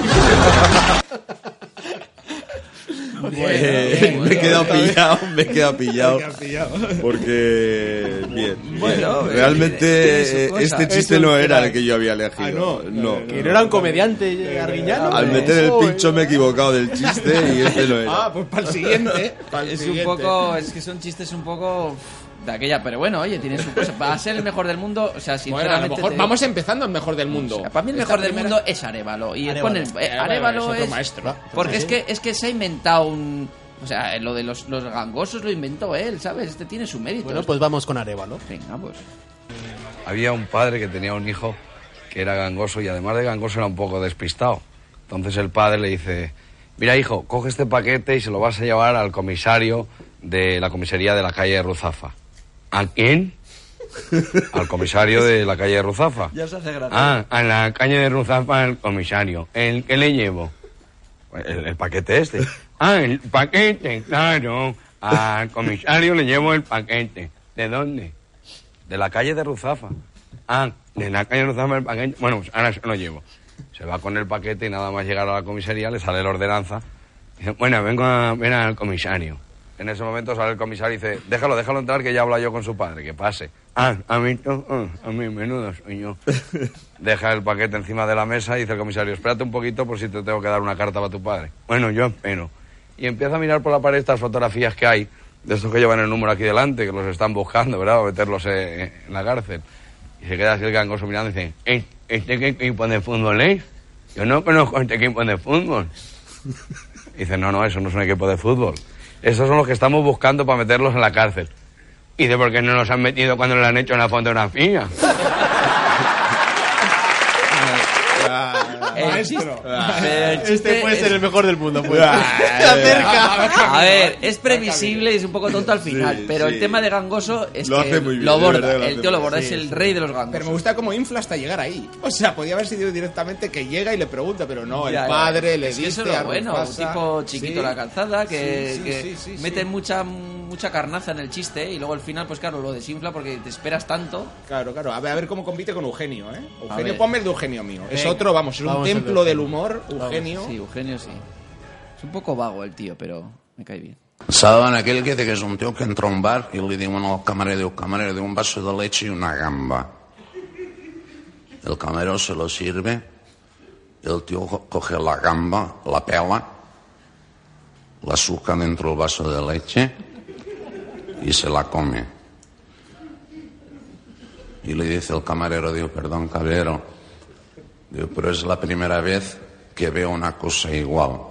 Eh, me he quedado pillado, me he quedado pillado. Porque, bien. Bueno, bien. eh, realmente tiene su cosa. este chiste Eso no era- era el que yo había elegido. Ah, no. no. Que no era un comediante eh, Arguiñano. Al meter el pincho me he equivocado del chiste y este no era. Ah, pues para el siguiente. para el Es un siguiente. poco... Es que son chistes un poco... de aquella, pero bueno, oye, tiene su cosa. Para ser el mejor del mundo, o sea, Bueno, a sinceramente... lo mejor te- vamos empezando el mejor del mundo. O sea, para mí el Esta mejor del primera- mundo es Arévalo. Y Arévalo. pon el- eh, Arévalo Arévalo es otro es... maestro. Porque Sí, es sí. que, es que se ha inventado un... O sea, lo de los, los gangosos lo inventó él, ¿sabes? Este tiene su mérito. Bueno, pues vamos con Arévalo. Venga, pues... Había un padre que tenía un hijo que era gangoso y además de gangoso era un poco despistado. Entonces el padre le dice, mira hijo, coge este paquete y se lo vas a llevar al comisario de la comisaría de la calle de Ruzafa. ¿A quién? Al comisario de la calle de Ruzafa. Ya se hace gracioso. Ah, a la calle de Ruzafa al comisario. ¿El qué le llevo? El, el paquete este. Ah, el paquete, claro. Al comisario le llevo el paquete. ¿De dónde? De la calle de Ruzafa. Ah, de la calle de Ruzafa el paquete. Bueno, pues ahora se lo llevo. Se va con el paquete y nada más llegar a la comisaría le sale la ordenanza. Dice, bueno, vengo a ver al comisario. En ese momento sale el comisario y dice, déjalo, déjalo entrar que ya habla yo con su padre, que pase. Ah, a mí, no, ah, a mí, menudo soy yo. Deja el paquete encima de la mesa y dice el comisario, espérate un poquito por si te tengo que dar una carta para tu padre. Bueno, yo espero. Y empieza a mirar por la pared estas fotografías que hay, de estos que llevan el número aquí delante, que los están buscando, ¿verdad? O meterlos eh, en la cárcel. Y se queda así el gangoso mirando y dice, "¿Eh, ¿este qué equipo de fútbol es? Yo no conozco este equipo de fútbol. Y dice, no, no, eso no es un equipo de fútbol. Esos son los que estamos buscando para meterlos en la cárcel. ¿Y de por qué no los han metido cuando le han hecho en la fotografía? El chiste, el chiste Este puede es- ser el mejor del mundo, pues. Ah, Se acerca. A ver, es previsible y es un poco tonto al final, Sí, pero sí. el tema de gangoso es Lo que hace muy bien, lo de borda. verdad que lo El hace tío lo muy borda, bien. es el Sí, rey de los gangosos. Pero me gusta cómo infla hasta llegar ahí. O sea, podía haber sido directamente que llega y le pregunta, pero no, el Ya, ya. padre le Es que dice eso es a lo bueno, un Rufasa. tipo chiquito Sí. la calzada que, Sí, sí, que sí, sí, sí. mete mucha mucha carnaza en el chiste y luego al final pues claro lo desinfla porque te esperas tanto. Claro, claro. A ver, a ver cómo compite con Eugenio, ¿eh? Eugenio, ver. ponme el de Eugenio mío. Es Venga. otro, vamos, es un Vamos al de templo del Eugenio. humor, Eugenio. Sí, Eugenio sí. Es un poco vago el tío, pero me cae bien. Saben aquell que, que és un tio que entra a un bar i li diuen al camarer, diu, camarero, diu un vaso de leche y una gamba. El camarero se lo sirve, el tío co- coge la gamba, la pela, la suca dentro del vaso de leche y se la come. Y le dice el camarero, diu, perdón, camarero, diu, pero es la primera vez que veo una cosa igual.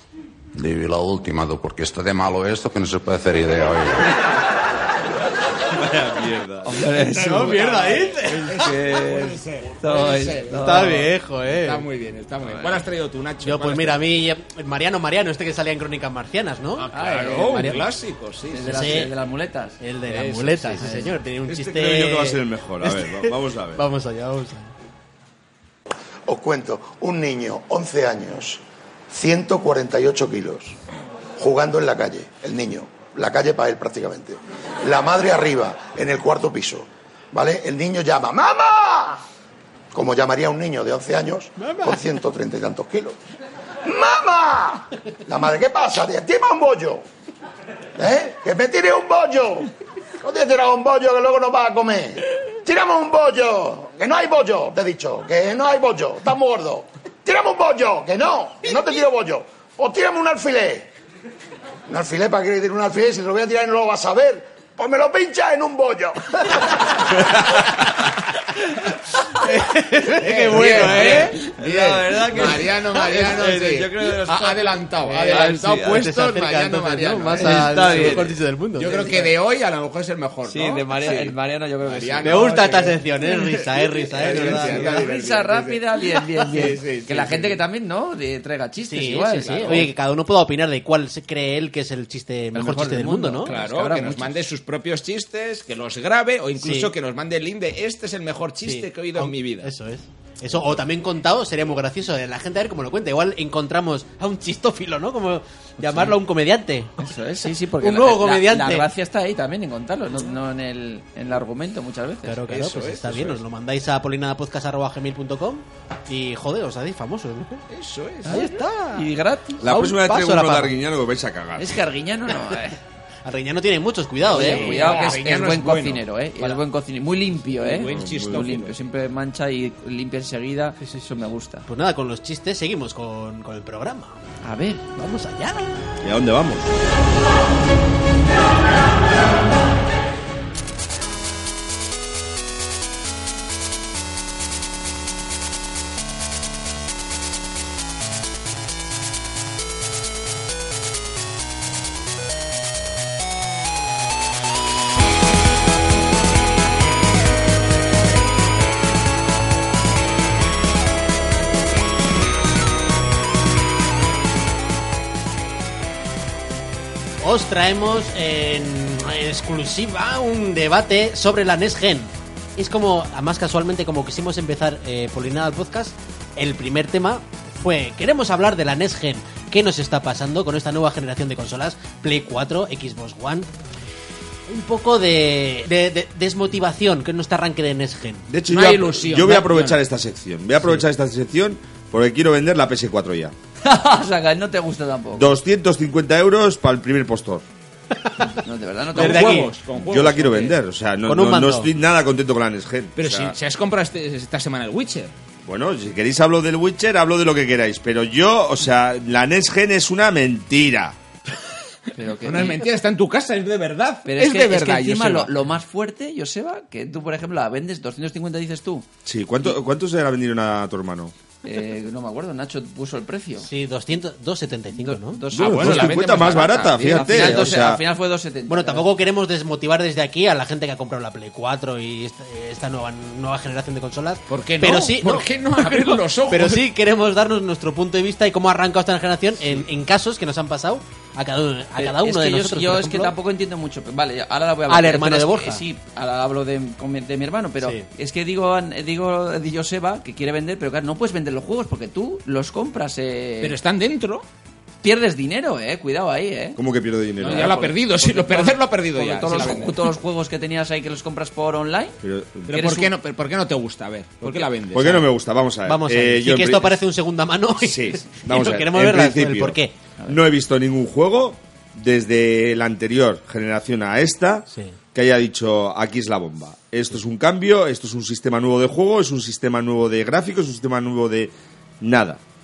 Digo, y la última, digo, porque está de malo esto que no se puede hacer idea hoy. Vaya mierda. Hombre, es No, un- mierda, ¿eh? Es que- Puede no, ser. no. Está viejo, eh. Está muy bien, está muy bien. ¿Cuál has traído tú, Nacho? Yo, ¿Cuál pues has mira, a mí, eh, Mariano Mariano, este que salía en Crónicas Marcianas, ¿no? Ah, claro, un Mariano. clásico, sí. El sí, de las, Sí. el de las muletas. El de las Eso, muletas, sí, sí, sí. señor. Tiene un Este chiste. creo yo que va a ser el mejor. A ver, va- vamos a ver. Vamos allá, vamos allá. Os cuento, un niño, once años, ciento cuarenta y ocho kilos, jugando en la calle, el niño, la calle para él prácticamente. La madre arriba, en el cuarto piso, ¿vale? El niño llama, ¡mamá! Como llamaría un niño de once años con ciento treinta y tantos kilos. ¡Mamá! La madre, ¿qué pasa? Tírame un bollo. ¿Eh? Que me tire un bollo. No te tiras un bollo que luego no vas a comer. Tírame un bollo. Que no hay bollo, te he dicho. Que no hay bollo. Estás muy gordo. Tírame un bollo. Que no. Que no te tiro bollo. O tírame un alfiler. ¿Un alfiler? ¿Para qué le tiro un alfiler? Si te lo voy a tirar y no lo vas a ver. Pues me lo pinchas en un bollo. Qué bueno, ¿eh? Bien. La verdad que- Mariano, Mariano, Es- es- sí. yo creo que los- Ha adelantado, Eh, adelantado sí, te puestos, acerca, Mariano, entonces, Mariano. ¿no? Más ¿eh? al Está bien. mejor chiste del mundo. Yo creo que de hoy a lo mejor es el mejor, Sí, ¿no? de Maria- Sí. el Mariano yo creo que sí. Mariano, Me gusta sí, esta que- sección, es risa, es risa, es Sí, verdad. sí, sí, La sí, risa sí, sí. rápida, bien, bien, bien. Sí, sí, que sí, la sí. gente que también, ¿no? De, traiga chistes Sí, igual. sí, sí. claro. Oye, que cada uno pueda opinar de cuál se cree él que es el chiste, mejor, mejor chiste del del mundo, mundo, ¿no? Claro, Es que habrá que nos muchos. mande sus propios chistes, que los grabe o incluso Sí. que nos mande el link de este es el mejor chiste Sí. que he oído en mi vida. Eso es. Eso, o también contado, sería muy gracioso. La gente a ver cómo lo cuenta. Igual encontramos a un chistófilo, ¿no? Como llamarlo a un comediante. Eso es, sí, sí, porque Un la- nuevo la- comediante. La, gracia está ahí también en contarlo, no, no en, el, en el argumento muchas veces. Claro, claro, Eso pues es, está eso bien. es. Os lo mandáis a polinadapodcast arroba gmail punto com y, joder, os hacéis famosos, ¿no? Eso es. Ahí está. Y gratis. La A un próxima vez paso traigo a la uno de fama. Arguiñano que vais a cagar. Es que Arguiñano no, eh. Arriñano tiene muchos, cuidado, Oye, eh. cuidado que es, Arguiñano es buen es bueno. cocinero, eh. Es buen cocinero. Muy limpio, eh. Buen chistófilo. Muy limpio. Siempre mancha y limpia enseguida. Eso me gusta. Pues nada, con los chistes seguimos con, con el programa. A ver. Vamos allá. ¿Y a dónde vamos? Os traemos en exclusiva un debate sobre la N E S Gen. Es como, además casualmente, como quisimos empezar eh, Polinada al podcast, el primer tema fue, queremos hablar de la N E S Gen. ¿Qué nos está pasando con esta nueva generación de consolas? Play cuatro, Xbox One. Un poco de, de- de desmotivación que no está arranque de N E S Gen. De hecho, No yo, hay voy a- ilusión, yo voy a no hay aprovechar ilusión. esta sección. Voy a aprovechar esta sección porque quiero vender la P S cuatro ya. O sea, que no te gusta tampoco. doscientos cincuenta euros para el primer postor. No, de verdad no te Desde gusta. aquí. Juegos, con juegos, Yo la quiero ¿o qué? vender. O sea, no, Con un no- mando. no estoy nada contento con la N E S Gen. Pero O sea, si, si has comprado este- esta semana el Witcher. Bueno, si queréis hablo del Witcher, hablo de lo que queráis. Pero yo, o sea, la N E S Gen es una mentira. Pero que, No es mentira, está en tu casa, es de verdad. Pero es, es, que, de es que verdad, encima Joseba. lo, lo más fuerte, Joseba, que tú, por ejemplo, la vendes doscientos cincuenta, dices tú. Sí, ¿cuánto, ¿cuánto se la vendieron a tu hermano? Eh, no me acuerdo, Nacho puso el precio. Sí, doscientos, doscientos setenta y cinco, ¿no? Dos- No, Ah, bueno, la doscientos cincuenta vende más más barata, barata, tío. fíjate. al, final, o dos- sea, al final fue doscientos setenta. Bueno, tampoco queremos desmotivar desde aquí a la gente que ha comprado la Play cuatro y esta, esta nueva, nueva generación de consolas. ¿Por qué no? Pero sí, ¿Por qué no abrir los ojos? Pero sí queremos darnos nuestro punto de vista y cómo ha arrancado esta generación en, en casos que nos han pasado a cada, uno- a cada Es uno que de yo, nosotros. yo por es que ejemplo. tampoco entiendo mucho. Vale, ahora la voy a hablar. Al Pero hermano es de que- Borja. Sí, ahora hablo de, con mi- de mi hermano, pero Sí. es que digo, digo de Joseba que quiere vender, pero claro, no puedes vender los juegos porque tú los compras. Eh, Pero están dentro. pierdes dinero, eh. Cuidado ahí, eh. ¿Cómo que pierdo dinero? No, ya lo ha perdido, sí, lo perder lo ha perdido Porque ya. Todos, si los, la vendes. todos los juegos que tenías ahí que los compras por online. Pero, Pero eres ¿por qué, un- no, pero ¿por qué no te gusta? A ver, ¿por qué la vendes? ¿Por qué no me gusta? Vamos a ver. Vamos a Eh, ver. yo y que en esto pri- parece un segunda mano. y- Sí, y vamos no a ver. queremos En ver la- el principio, por qué. No he visto ningún juego desde la anterior generación a esta Sí. que haya dicho aquí es la bomba. Esto es un cambio, esto es un sistema nuevo de juego, es un sistema nuevo de gráficos, es un sistema nuevo de nada.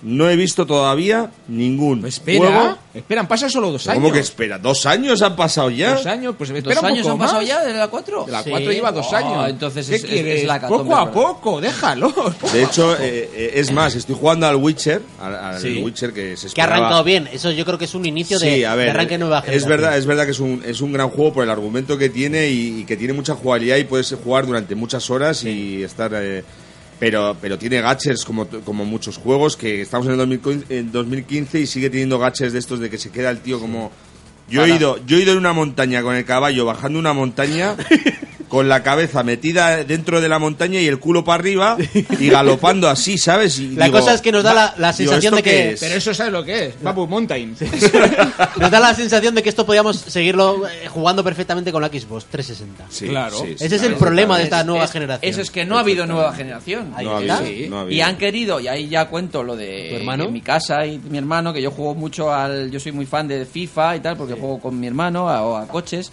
no he visto todavía ningún Espera, juego. esperan, pasan solo dos años. ¿Cómo que espera? ¿Dos años han pasado ya? Dos años, pues espera ¿Dos un años poco han pasado más. ya de la cuatro? De la Sí. cuatro lleva dos Oh, años. entonces ¿Qué es- es- quieres? es la catombe, poco a ¿verdad? poco, déjalo. De hecho, eh, eh, es más, estoy jugando al Witcher, al, al Sí. Witcher que se Que ha esperaba. arrancado bien. Eso yo creo que es un inicio de, Sí, a ver, de arranque de nueva es generación. verdad, es verdad que es un, es un gran juego por el argumento que tiene y, y que tiene mucha jugabilidad y puedes jugar durante muchas horas y estar... eh, pero pero tiene gachers como, como muchos juegos, que estamos en el dos mil quince, en dos mil quince y sigue teniendo gachers de estos de que se queda el tío como... Yo he, ido, yo he ido en una montaña con el caballo bajando una montaña con la cabeza metida dentro de la montaña y el culo para arriba y galopando así, ¿sabes? Y La digo, cosa es que nos da la, la digo, sensación ¿esto de qué que... es? Pero eso sabes lo que es, Babu Mountain. Nos da la sensación de que esto podíamos seguirlo eh, jugando perfectamente con la Xbox trescientos sesenta. Sí, Claro. sí, sí, Ese es claro, el problema de claro. esta nueva Es- generación. Eso es que no ha habido nueva generación. Ahí No ha está. habido, Sí. no ha Y habido. han querido, y ahí ya cuento lo de ¿Tu hermano? que en mi casa y mi hermano, que yo juego mucho al... Yo soy muy fan de FIFA y tal, porque juego con mi hermano a, o a coches.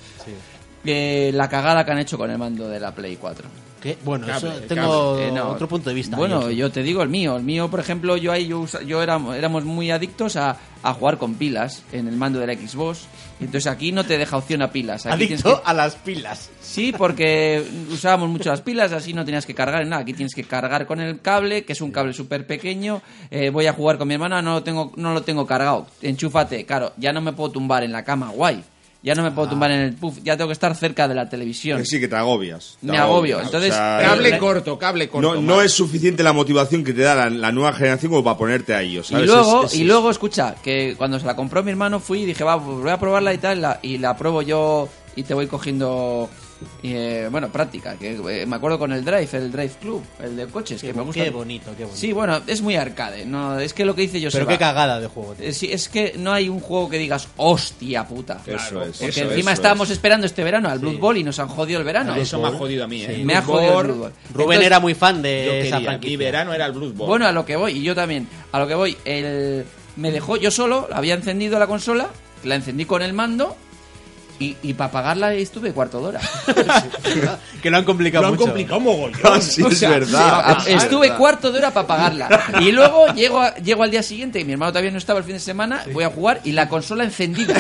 Que la cagada que han hecho con el mando de la Play cuatro. ¿Qué? Bueno, Cable, eso cable. tengo Eh, no. otro punto de vista. Bueno, ahí. yo te digo el mío. El mío, por ejemplo, yo ahí yo, usa- yo éramos, éramos muy adictos a, a jugar con pilas en el mando de la Xbox. Y entonces aquí no te deja opción a pilas. Aquí tienes Adicto que- a las pilas. Sí, porque usábamos mucho las pilas, así no tenías que cargar en nada. Aquí tienes que cargar con el cable, que es un cable súper pequeño. Eh, voy a jugar con mi hermana, no lo tengo no lo tengo cargado. Enchúfate. Claro, ya no me puedo tumbar en la cama, guay. Ya no me puedo tumbar en el puff, ya tengo que estar cerca de la televisión. Que sí, que te agobias. Te Me agobio, agobias. entonces- Cable Eh, corto, cable corto. No, no más. es suficiente la motivación que te da la, la nueva generación como para ponerte a ellos, Y ¿sabes? luego, Es- es- y luego, escucha, que cuando se la compró mi hermano fui y dije, va, pues voy a probarla y tal, la- y la pruebo yo y te voy cogiendo, eh, bueno, práctica. Que eh, me acuerdo con el Drive, el Drive Club, el de coches, que me gusta. Qué bonito, qué bonito. Sí, bueno, es muy arcade, no, es que lo que dice yo Pero qué cagada de juego, tío. Eh, sí, es que no hay un juego que digas, hostia puta. Eso es, Porque eso, encima eso estábamos es. esperando este verano al Blood Bowl y nos han jodido el verano. Eso me ha jodido a mí, ¿eh? Me ha Blood jodido el Bowl, Blood Bowl. Rubén Entonces, era muy fan yo de esa quería, mi franquicia. verano era el Blood Bowl. bueno, a lo que voy, y yo también, a lo que voy, el, me dejó yo solo, había encendido la consola, la encendí con el mando y, y para apagarla estuve cuarto de hora. Que lo han complicado Lo han mucho. complicado mogollón. Ah, sí, es verdad. Ah, estuve cuarto de hora para pagarla. Y luego llego, a- llego al día siguiente y mi hermano todavía no estaba el fin de semana. Voy a jugar y la consola encendida.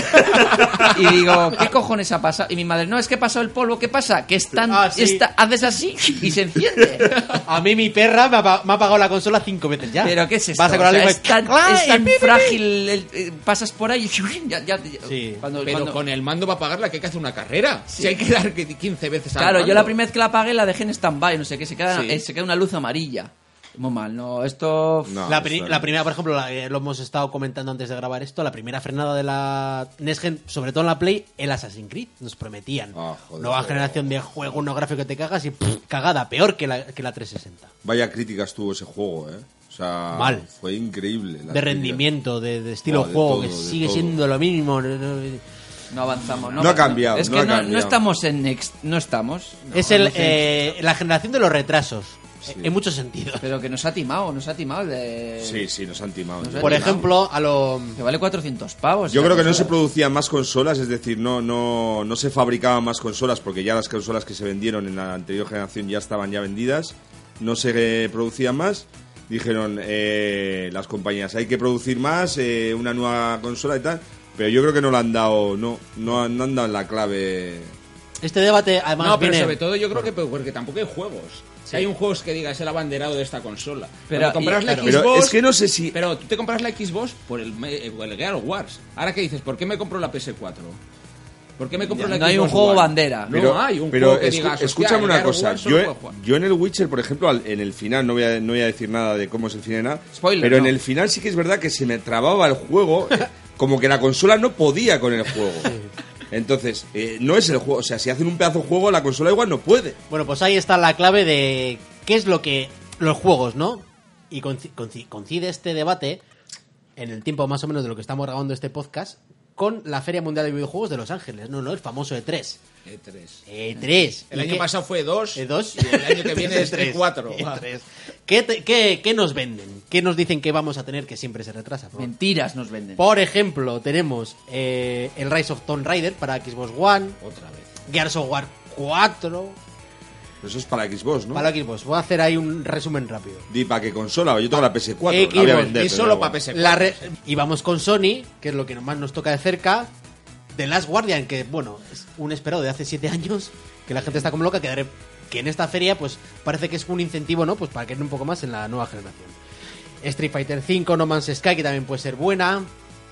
Y digo, ¿qué cojones ha pasado? Y mi madre, no, es que ha pasado el polvo. ¿Qué pasa? Que están, Ah, sí. está- haces así y se enciende. A mí mi perra me ha, pa- me ha apagado la consola cinco veces ya. ¿Pero qué es esto? Vas a O con la sea, lengua es tan, ¡clac! es tan ¡Pi, pi, pi! frágil. el- eh, pasas por ahí y ya, ya- ya- Sí. cuando- Pero cuando- con el mando para pagarla que hay que hacer una carrera. Si hay que dar que quince veces al Claro, yo mando. la primera vez que la apagué la dejé en stand-by, no sé qué, se queda, Sí. eh, se queda una luz amarilla. Muy mal, no, esto... No, La, pri- está la bien. primera, por ejemplo, la- eh, lo hemos estado comentando antes de grabar esto, la primera frenada de la Next Gen, sobre todo en la Play, el Assassin's Creed. Nos prometían Ah, joder. nueva generación de juego, no gráfico que te cagas y pff, cagada, peor que la, que la trescientos sesenta. Vaya críticas tuvo ese juego, ¿eh? O sea, Mal. fue increíble. las De críticas. rendimiento, de, de estilo Oh, de juego, todo, que de sigue todo. siendo lo mismo. no- no- No avanzamos, no, No ha cambiado, Es no que ha no, no cambiado. estamos en next, no estamos. es No, el, no sé. eh, la generación de los retrasos, en muchos sentidos. Pero que nos ha timado, nos ha timado el de... Sí, sí, nos han timado. Nos ha Por timado. ejemplo, a lo... Que vale cuatrocientos pavos. Yo la creo que no consola. se producían más consolas, es decir, no, no, no se fabricaban más consolas porque ya las consolas que se vendieron en la anterior generación ya estaban ya vendidas, no se eh, producían más. Dijeron eh, las compañías, hay que producir más, eh, una nueva consola y tal, pero yo creo que no le han dado, no, no, han- no han dado la clave. Este debate, además, No, pero viene... sobre todo yo creo que porque tampoco hay juegos. Si hay un juego que diga es el abanderado de esta consola. Pero- Pero compras y- la claro. Xbox. Pero es que no sé si... Pero tú te compras la Xbox por el, me- eh, el Gears Wars. Ahora que dices, ¿por qué me compro la P S cuatro? ¿Por qué me compro la No hay un Xbox juego One? bandera. No Pero, hay un pero juego que escu- digas, hostia, escúchame el una Gears cosa, Wars solo yo, puedo jugar. yo en el Witcher, por ejemplo, al- en el final, no voy a, no voy a decir nada de cómo es el final, nada, Spoiler, pero en no. el final sí que es verdad que se me trababa el juego, eh, como que la consola no podía con el juego. Entonces, eh, no es el juego, o sea, si hacen un pedazo de juego, la consola igual no puede. Bueno, pues ahí está la clave de qué es lo que... Los juegos, ¿no? Y conci- conci- coincide este debate en el tiempo más o menos de lo que estamos grabando este podcast con la Feria Mundial de Videojuegos de Los Ángeles, no, no, el famoso E tres. E tres. E tres. El ¿Y año qué- pasado fue dos. E dos. Y el año que viene es E tres. E cuatro. E tres. ¿Qué, te- qué- qué nos venden? ¿Qué nos dicen que vamos a tener que siempre se retrasa? Por, Mentiras nos venden. por ejemplo, tenemos eh, el Rise of Tomb Raider para Xbox One, Otra vez. Gears of War cuatro, Eso es para Xbox, ¿no? Para Xbox. Voy a hacer ahí un resumen rápido. Di para qué consola. Yo tengo la P S cuatro. Xbox. La voy a vender, Y pero solo da para igual. P S cuatro. La re- y vamos con Sony, que es lo que más nos toca de cerca. The Last Guardian, que bueno, es un esperado de hace siete años, que la gente está como loca, que, daré- que en esta feria pues parece que es un incentivo, ¿no? Pues para que entre un poco más en la nueva generación. Street Fighter cinco, No Man's Sky, que también puede ser buena.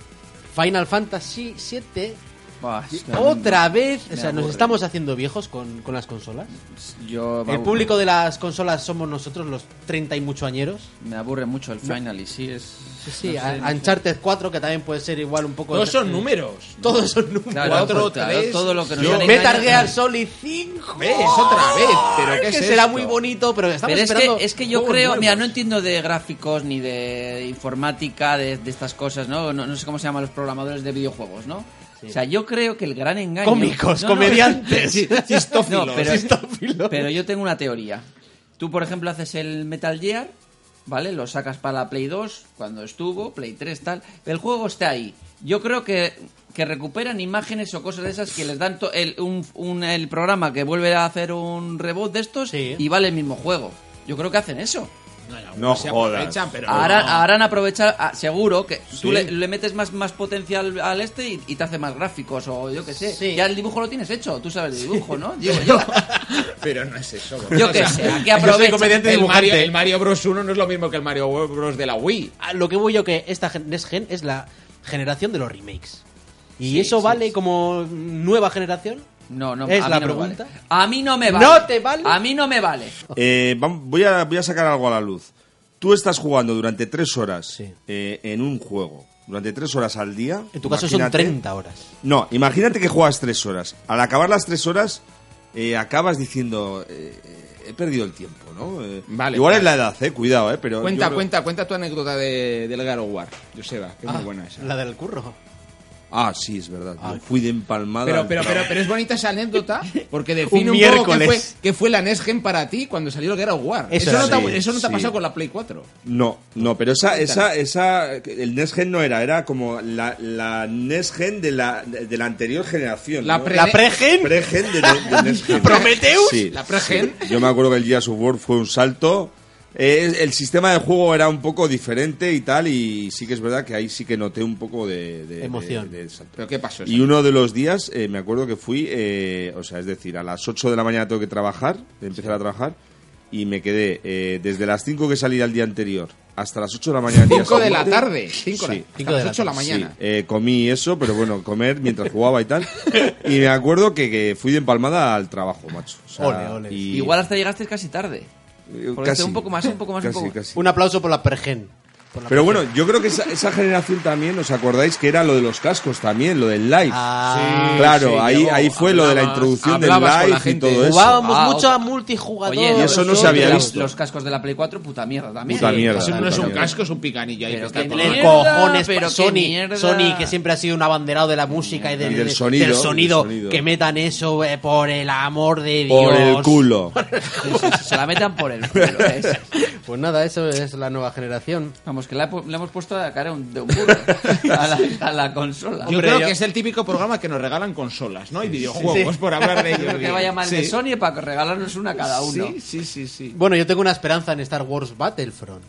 Final Fantasy siete. Buah, es que Otra vez, me o sea, nos aburre. estamos haciendo viejos con, con las consolas. Yo me El aburre. público de las consolas somos nosotros, los treinta y mucho añeros. Me aburre mucho el Final y sí es... Sí, sí, no sé, a- Uncharted cuatro, que también puede ser igual un poco... Todos son números. Todos son números. Claro, Cuatro, pues, claro, tres. todo lo que nos Yo- han Metal engañado. Gear Solid cinco. ¿Ves? Otra vez. ¿Pero qué que es será esto? muy bonito, pero estamos Pero es esperando... que, es que yo juegos creo, nuevos. mira, no entiendo de gráficos ni de informática, de, de estas cosas, ¿no? ¿no? No sé cómo se llaman los programadores de videojuegos, ¿no? O sea, yo creo que el gran engaño... Cómicos, No, no, comediantes. sí, Chistófilos. no, pero, Chistófilos. pero yo tengo una teoría. Tú, por ejemplo, haces el Metal Gear, ¿vale? Lo sacas para la Play dos, cuando estuvo, Play tres, tal. El juego está ahí. Yo creo que, que recuperan imágenes o cosas de esas que les dan to- el, un, un- el programa que vuelve a hacer un reboot de estos Sí. y vale el mismo juego. Yo creo que hacen eso. No se jodas. aprovechan, pero Harán, no. harán aprovechar, ah, seguro que Sí. tú le, le metes más, más potencial al este y, y te hace más gráficos o yo qué sé. Sí. Ya el dibujo lo tienes hecho, tú sabes el dibujo, ¿no? Digo yo. Pero no es eso. Yo O qué sea, sé, aquí Yo soy aprovecha. comediante el dibujante. Mario, el Mario Bros uno no es lo mismo que el Mario Bros de la Wii. A lo que voy yo que esta gen- Next Gen es la generación de los remakes. ¿Y Sí, eso sí, vale sí. como nueva generación? No, no, Es a mí la no me pregunta. vale. A mí no me vale. ¿No te vale? A mí no me vale. Eh, vam- voy, a, voy a sacar algo a la luz. Tú estás jugando durante tres horas Sí. eh, en un juego. Durante tres horas al día. En tu caso son imagínate- treinta horas. No, imagínate que juegas tres horas. Al acabar las tres horas, eh, acabas diciendo... eh, he perdido el tiempo, ¿no? Eh, Vale, igual vale. es la edad, eh, cuidado, eh, pero... Cuenta, yo creo- cuenta, cuenta tu anécdota de, del God of War, Joseba, que es muy buena esa. La del curro. Ah, sí, es verdad. Yo fui de empalmada. Pero, al pero, trabajo. pero, pero es bonita esa anécdota porque define Un un, poco qué fue, miércoles. qué fue la Next Gen para ti cuando salió el God of War. Eso Eso, no, sí, te, ha- eso no te ha sí. pasado con la Play cuatro. No, no, pero esa, esa, esa, el Next Gen no era, era como la, la Next Gen de la, de, de la anterior generación. La ¿no? pre- ¿La pre-gen? Pre-gen de, de- de Next Gen. ¿Prometheus? Sí, La pre-gen. sí. Yo me acuerdo que el Gears of War fue un salto. Eh, el sistema de juego era un poco diferente y tal, y sí que es verdad que ahí sí que noté un poco de, de- Emoción. de- de salto. ¿Pero qué pasó? Y uno de los días, eh, me acuerdo que fui, eh, o sea, es decir, a las ocho de la mañana tengo que trabajar, empezar a trabajar, y me quedé eh, desde las cinco que salí al día anterior hasta las ocho de la mañana. del día cinco de la siguiente. tarde. cinco Sí. de las ocho de la mañana. Sí, eh, comí eso, pero bueno, comer mientras jugaba y tal. Y me acuerdo que, que fui de empalmada al trabajo, macho. O sea, Ole, ole. y- Igual hasta llegaste casi tarde. eh, Porque casi, un poco más, un poco más, casi, un poco. casi. Un aplauso por la pre-gen. Por la Pero pre-gen. bueno, yo creo que esa, esa generación también, ¿os acordáis que era lo de los cascos también, lo del live? Ah, claro, sí, ahí, llegó, ahí fue lo de la hablabas- introducción del hablabas con live la y gente. todo eso. Jugábamos Ah, mucho otra- a multijugador. Oye, Y eso no se había los- visto. Los cascos de la Play cuatro, puta mierda también. Puta mierda. Eso no es puta un mierda. casco, es un picanillo ahí Pero que está qué con ¿Qué mierda, cojones? pero qué Sony, mierda. Sony, que siempre ha sido un abanderado de la música y del, Y del del- sonido, del sonido, del sonido. que metan eso eh, por el amor de Dios. Por el culo. Sí, sí, sí, se la metan por el culo. es. Pues nada, eso es la nueva generación. Vamos, que le, ha pu- le hemos puesto la cara un- de un burro a la, a la consola. Yo Hombre, creo yo- que es el típico programa que nos regalan consolas, ¿no? Y videojuegos, Sí. por hablar de ellos. Creo que bien. vaya mal de Sí. Sony para regalarnos una cada uno. Sí, sí, sí, sí. Bueno, yo tengo una esperanza en Star Wars Battlefront.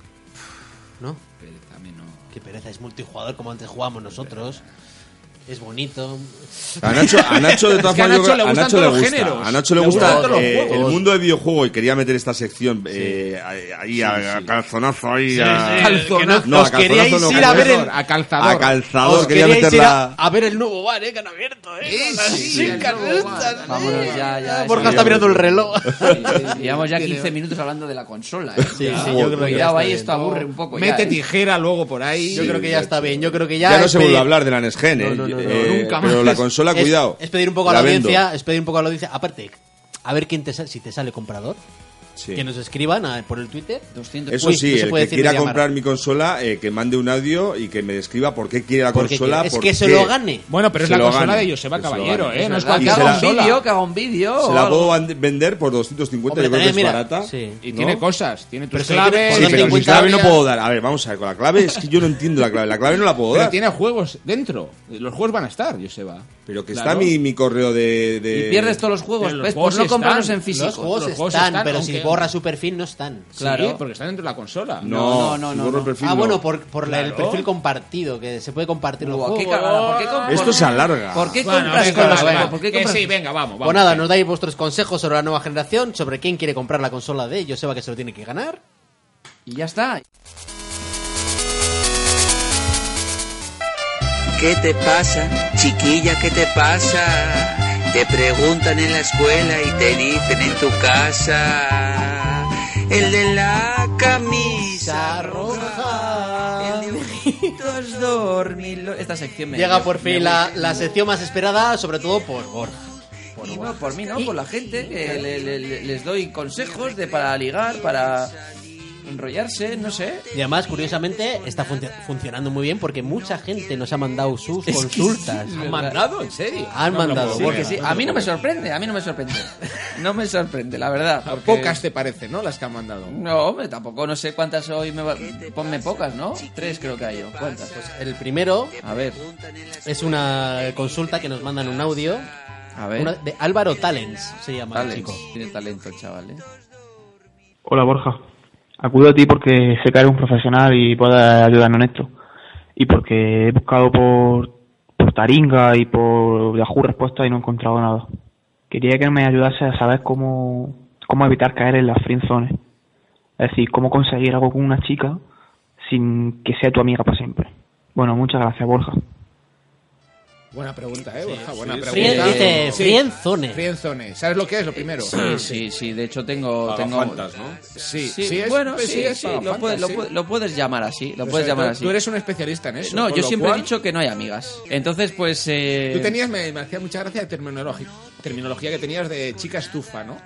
¿No? Pero también no. Qué pereza, es multijugador como antes jugábamos nosotros. Es bonito. A Nacho, a Nacho de todas Es que a formas, yo Nacho creo- le a gustan Nacho todos le los gusta. géneros. A Nacho le Le gusta gustan todos los eh, juegos. el mundo de videojuego y quería meter esta sección eh, ahí a, a calzonazo ahí. a, Calzonazo. Que no- No, os a calzonazo queríais no, ir a ver el, A calzador. a calzador. os Quería queríais ir meterla. a, a ver el nuevo bar, eh, que han abierto, eh. Eh, Las sí, chicas el nuevo estas, bar. Vámonos ya, ya. Borja eso está ya- mirando el reloj. Sí, sí, Llevamos ya quince minutos hablando de la consola. ¿eh? Sí, Ya, sí, yo creo que ya cuidado está ahí, bien. esto aburre un poco. Mete ya, ¿eh? tijera luego por ahí. Yo creo que ya está bien. Yo creo que ya. Ya no es se vuelve pedir- a hablar de la Next Gen, eh. No, no, no, no, Eh, nunca Pero más. la consola, Es- cuidado. Es, pedir un poco a la, La vendo. audiencia, es pedir un poco a la audiencia. Aparte, a ver quién te sale, si te sale comprador. Sí. Que nos escriban a, por el Twitter. doscientos Eso Uy, sí, no se el puede que decir quiera de llamar. comprar mi consola, eh, que mande un audio y que me describa por qué quiere la Porque consola. es por que se qué. lo gane. Bueno, pero es Se la lo consola gane, de Joseba que se lo Caballero, gane. ¿eh? No es Que cualquier haga un consola. vídeo, que haga un vídeo. Se o la algo. puedo van- vender por doscientos cincuenta, Hombre, yo creo que es también, mira, barata. sí. Y ¿no? tiene cosas, tiene tus Pero si claves. quiere- Sí, por pero mi cincuenta clave no habría- puedo dar. A ver, vamos a ver, con la clave es que yo no entiendo la clave. La clave no la puedo Pero dar. tiene juegos dentro. Los juegos van a estar, Joseba. Pero que Claro. está mi, mi correo de, de- Y pierdes todos los juegos, Pero los ¿ves? juegos Por no están. comprarlos en Los físico. juegos Los juegos están, están, pero si aunque- borra Superfin no están. Claro. Sí, porque están dentro de la consola. No, No, no, si no, borro no. el perfil, Ah, no. bueno, por, por la- el Claro. perfil compartido, que se puede compartir los Buah, qué juegos. cagada. ¿Por qué com- Esto por- se alarga. ¿Por qué Bueno, compras venga, con los va, venga. ¿Por qué Que compras? sí, venga, vamos, vamos. Pues nada, nos dais vuestros consejos sobre la nueva generación, sobre quién quiere comprar la consola de Joseba, que se lo tiene que ganar. Y ya está. ¿Qué te pasa, chiquilla? ¿Qué te pasa? Te preguntan en la escuela y te dicen en tu casa. El de la camisa roja. El de ojitos dormilos. Esta sección me Llega por me fin la, gusta. la sección más esperada, sobre todo por Borja. Y no, por mí no, por la gente. Que le- le- le- les doy consejos de para ligar, para enrollarse, no sé. Y además, curiosamente, está func- funcionando muy bien porque mucha gente nos ha mandado sus Es que consultas. sí, ¿Han mandado? ¿En serio? Han No me lo mandado. puedo Porque creer. sí, a mí no me sorprende, a mí no me sorprende. No me sorprende, la verdad. porque- Pocas te parecen, ¿no? Las que han mandado. No, hombre, tampoco no sé cuántas hoy me va... Ponme pocas, ¿no? Tres creo que hay, ¿o cuántas? Pues el primero A ver, es una consulta que nos mandan un audio. a ver. Una de Álvaro Talens, se llama el Talent. chico. Tiene talento el chaval, ¿eh? Hola Borja, acudo a ti porque sé que eres un profesional y puedes ayudarnos en esto. Y porque he buscado por, por Taringa y por Yahoo respuestas y no he encontrado nada. Quería que me ayudase a saber cómo, cómo evitar caer en las friendzones. Es decir, cómo conseguir algo con una chica sin que sea tu amiga para siempre. Bueno, muchas gracias Borja. Buena pregunta, ¿eh, Borja? Buena sí, pregunta. Frien- dice, Sí. friendzone. Friendzone. ¿Sabes lo que es lo primero? Sí, sí, sí. De hecho tengo... tengo... Pagafantas, ¿no? Sí, Sí, sí, es, bueno, pues sí, es sí, para lo, puedes, lo, fantasy. puedes- lo puedes llamar así, lo O puedes sea, llamar tú- así. Tú eres un especialista en eso. No, con yo lo siempre cual, he dicho que no hay amigas. Entonces, pues... Eh... Tú tenías, me, me hacía mucha gracia la terminología, terminología que tenías de chica estufa, ¿no?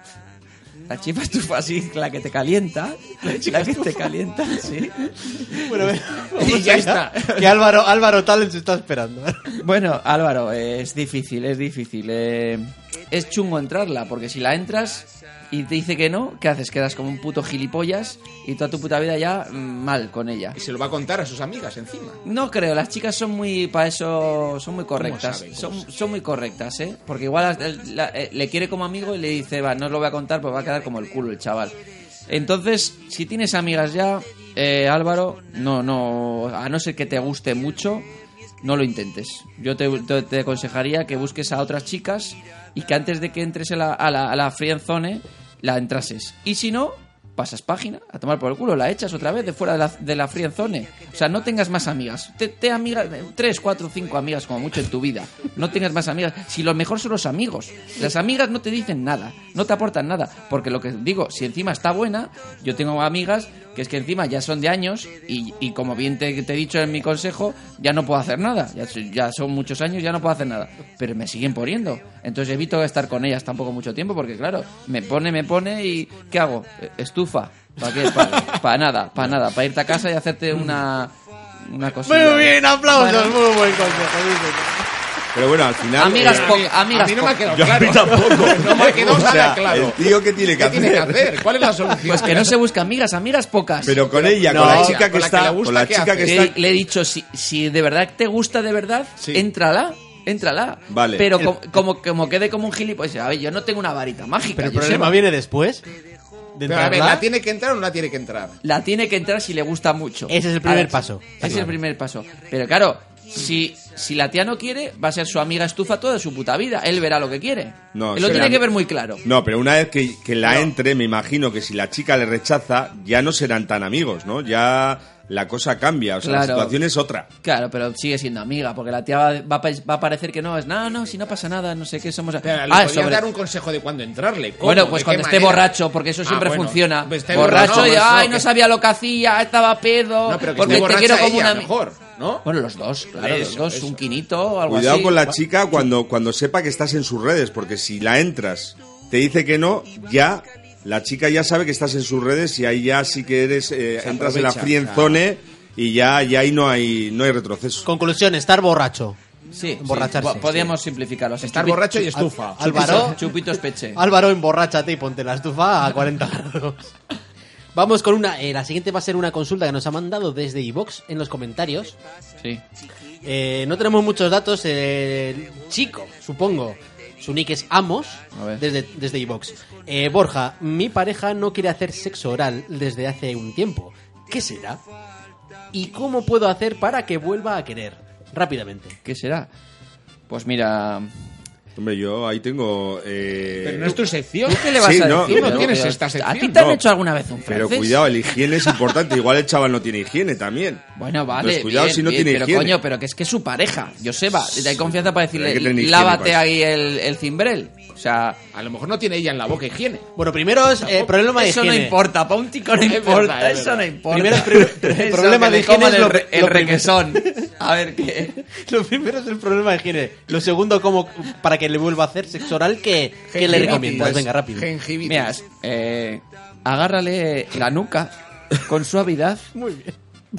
La chica estufa así, la que te calienta. La, que te calienta, sí. Bueno, ve- Y ya está. Que Álvaro, Álvaro Talens está esperando. Bueno, Álvaro, eh, es difícil, es difícil. eh, es chungo entrarla, porque si la entras y te dice que no, ¿qué haces? Quedas como un puto gilipollas y toda tu puta vida ya mm, mal con ella. Y se lo va a contar a sus amigas encima. No creo, las chicas son muy, para eso, son muy correctas. saben? Son, ¿Cómo son muy correctas, ¿eh? Porque igual la- la- eh, le quiere como amigo y le dice, va, no os lo voy a contar, pues va a quedar como el culo el chaval. Entonces, si tienes amigas ya, eh, Álvaro, no, no, a no ser que te guste mucho, no lo intentes. Yo te, te, te aconsejaría que busques a otras chicas y que antes de que entres a la, a la, a la friendzone, la entrases. Y si no, pasas página, a tomar por el culo, la echas otra vez de fuera de la, de la friendzone. O sea, no tengas más amigas. Te, te amigas, tres, cuatro, cinco amigas como mucho en tu vida. No tengas más amigas. Si lo mejor son los amigos. Las amigas no te dicen nada, no te aportan nada. Porque lo que digo, si encima está buena, yo tengo amigas que es que encima ya son de años y, y como bien te, te he dicho en mi consejo, ya no puedo hacer nada. Ya, ya son muchos años, ya no puedo hacer nada. Pero me siguen poniendo. Entonces evito estar con ellas tampoco mucho tiempo porque, claro, me pone, me pone y... ¿Qué hago? Estufa. ¿Para qué? Para, para nada, para nada. Para irte a casa y hacerte una... Una cosilla. Muy bien, aplausos, Bueno. muy buen consejo. dice. Pero bueno, al final. Amigas eh, po- amigas a mí no me ha quedado yo a claro. mí tampoco. No me ha quedado O sea, nada claro. el tío, ¿qué tiene que ¿Qué tiene que hacer? hacer? ¿Cuál es la solución? Pues que no se busca amigas, amigas pocas. Pero con ella, No, con la chica que con la que está. le gusta, Con la ¿qué chica que hace? está. Le, le he dicho, si, si de verdad te gusta de verdad, Sí. éntrala. Éntrala. Vale. Pero El- como, como, como quede como un gilipollas. A ver, yo no tengo una varita mágica. Pero el yo problema sé- viene después. De Pero a ver, entrarla. ¿la tiene que entrar o no la tiene que entrar? La tiene que entrar si le gusta mucho. Ese es el primer A ver, paso. Ese es el primer paso. Pero claro, si, si la tía no quiere, va a ser su amiga estufa toda su puta vida. Él verá lo que quiere. No, Él lo será- tiene que ver muy claro. No, pero una vez que, que la entre, me imagino que si la chica le rechaza, ya no serán tan amigos, ¿no? Ya la cosa cambia, o sea, la Claro. situación es otra. Claro, pero sigue siendo amiga, porque la tía va, va a pa- va a parecer que no, es no, no, si no pasa nada, no sé qué, somos... Pero le Ah, podrías sobre- dar un consejo de cuándo entrarle. ¿Cómo? Bueno, ¿De pues qué cuando esté manera? borracho, porque eso Ah, siempre bueno, funciona. pues esté borracho borracho, y, eso, ay, que- no sabía lo que hacía, estaba pedo, No, pero que porque esté te quiero borracha como ella, una... mejor, ¿no? Bueno, los dos, claro, los Eso, dos, eso. un quinito o algo Cuidado así. con la Va- chica cuando, cuando sepa que estás en sus redes, porque si la entras, te dice que no, ya la chica ya sabe que estás en sus redes y ahí ya sí que eres eh, Se entras en la aprovecha, friendzone y ya, ya ahí no hay, no hay retroceso. Conclusión, estar borracho. Sí, Emborracharse. sí. Podríamos simplificarlo. así. Estar Chupi- borracho y chu- estufa. Álvaro, Chupitos peche. Álvaro, emborráchate y ponte la estufa a cuarenta grados. Vamos con una... eh, la siguiente va a ser una consulta que nos ha mandado desde iVox en los comentarios. Sí. Eh, no tenemos muchos datos. eh, el chico, supongo, su nick es Amos, A ver. desde, desde iVox. Eh, Borja, mi pareja no quiere hacer sexo oral desde hace un tiempo. ¿Qué será? ¿Y cómo puedo hacer para que vuelva a querer? Rápidamente. ¿Qué será? Pues mira... Hombre, yo ahí tengo... Eh... Pero no es tu sección. ¿Tú qué le vas Sí, a no, decir? Tú no Pero- tienes pero- esta sección. ¿A ti te han No, hecho alguna vez un francés? Pero cuidado, el higiene es importante. Igual el chaval no tiene higiene también. Bueno, vale, Entonces, cuidado bien, si no bien, tiene pero higiene. coño, pero que es que es su pareja, Joseba, hay confianza para Pero hay decirle, que tener higiene lávate para ahí el, el cimbrel. O sea, A lo mejor no tiene ella en la boca higiene. Bueno, primero es eh, problema de eso higiene. no importa, para un tico no Es importa, verdad, es eso no verdad. importa. Primero es pri- el Eso, problema que de le higiene coman es lo- el, re- el lo prim- requesón. A ver qué. Lo primero es el problema de higiene. Lo segundo, como para que le vuelva a hacer sexo oral, ¿qué, ¿qué le Gingivitis. recomiendas? Pues, Venga, rápido. Gingivitis. Mira, eh, agárrale la nuca con suavidad. Muy bien.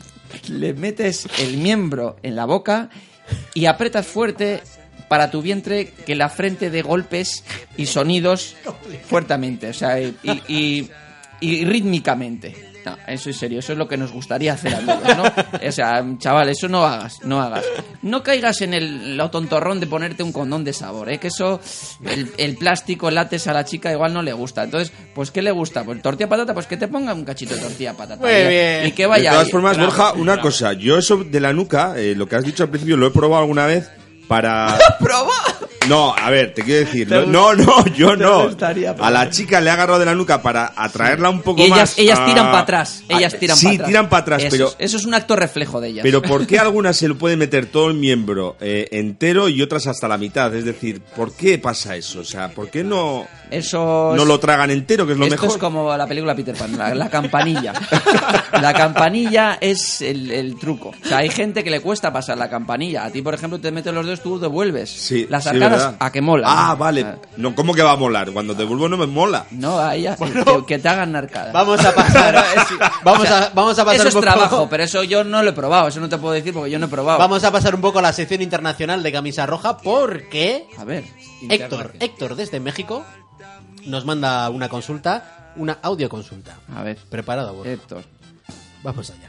Le metes el miembro en la boca y apretas fuerte para tu vientre que la frente dé golpes y sonidos fuertemente, o sea, y, y, y rítmicamente. No, eso es serio, eso es lo que nos gustaría hacer a todos, ¿no? O sea, chaval, eso no hagas, no hagas. No caigas en el lo tontorrón de ponerte un condón de sabor, ¿eh? Que eso, el, el plástico, el látex a la chica igual no le gusta. Entonces, pues, ¿qué le gusta? Pues tortilla patata, pues que te ponga un cachito de tortilla patata. Muy y, bien. y que vaya. De todas ahí. formas, Bravo, Borja, una bravo. cosa. Yo eso de la nuca, eh, lo que has dicho al principio, lo he probado alguna vez para... ¡Proba! No, a ver, te quiero decir, Te no, no, no, yo te no. gustaría, A la chica le he agarrado de la nuca para atraerla un poco Y ellas, más. ellas tiran a- para atrás. Ellas a- tiran sí, para atrás. tiran para atrás, eso, pero... es- eso es un acto reflejo de ellas. Pero ¿por qué a algunas se le puede meter todo el miembro eh, entero y otras hasta la mitad? Es decir, ¿por qué pasa eso? O sea, ¿por qué no, Eso no es- lo tragan entero, que es lo Esto mejor? es como la película Peter Pan, la, la campanilla. La campanilla es el, el truco. O sea, hay gente que le cuesta pasar la campanilla. A ti, por ejemplo, te metes los dedos, tú devuelves. Sí, Las sí, arcadas, verdad. a que mola. Ah, vale. No, ¿cómo que va a molar? Cuando devuelvo no me mola. No, a ella, que, que te hagan arcadas. Vamos a pasar. vamos, O sea, a, vamos a pasar Eso es un poco. trabajo, pero eso yo no lo he probado. Eso no te puedo decir porque yo no he probado. Vamos a pasar un poco a la sección internacional de Camisa Roja porque A ver. Héctor, Héctor desde México nos manda una consulta, una audioconsulta. A ver. Preparado, Borja. Héctor. Vamos allá.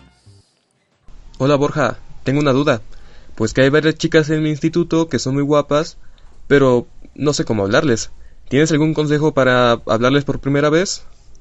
Hola Borja, tengo una duda. Pues que hay varias chicas en mi instituto que son muy guapas, pero no sé cómo hablarles. ¿Tienes algún consejo para hablarles por primera vez?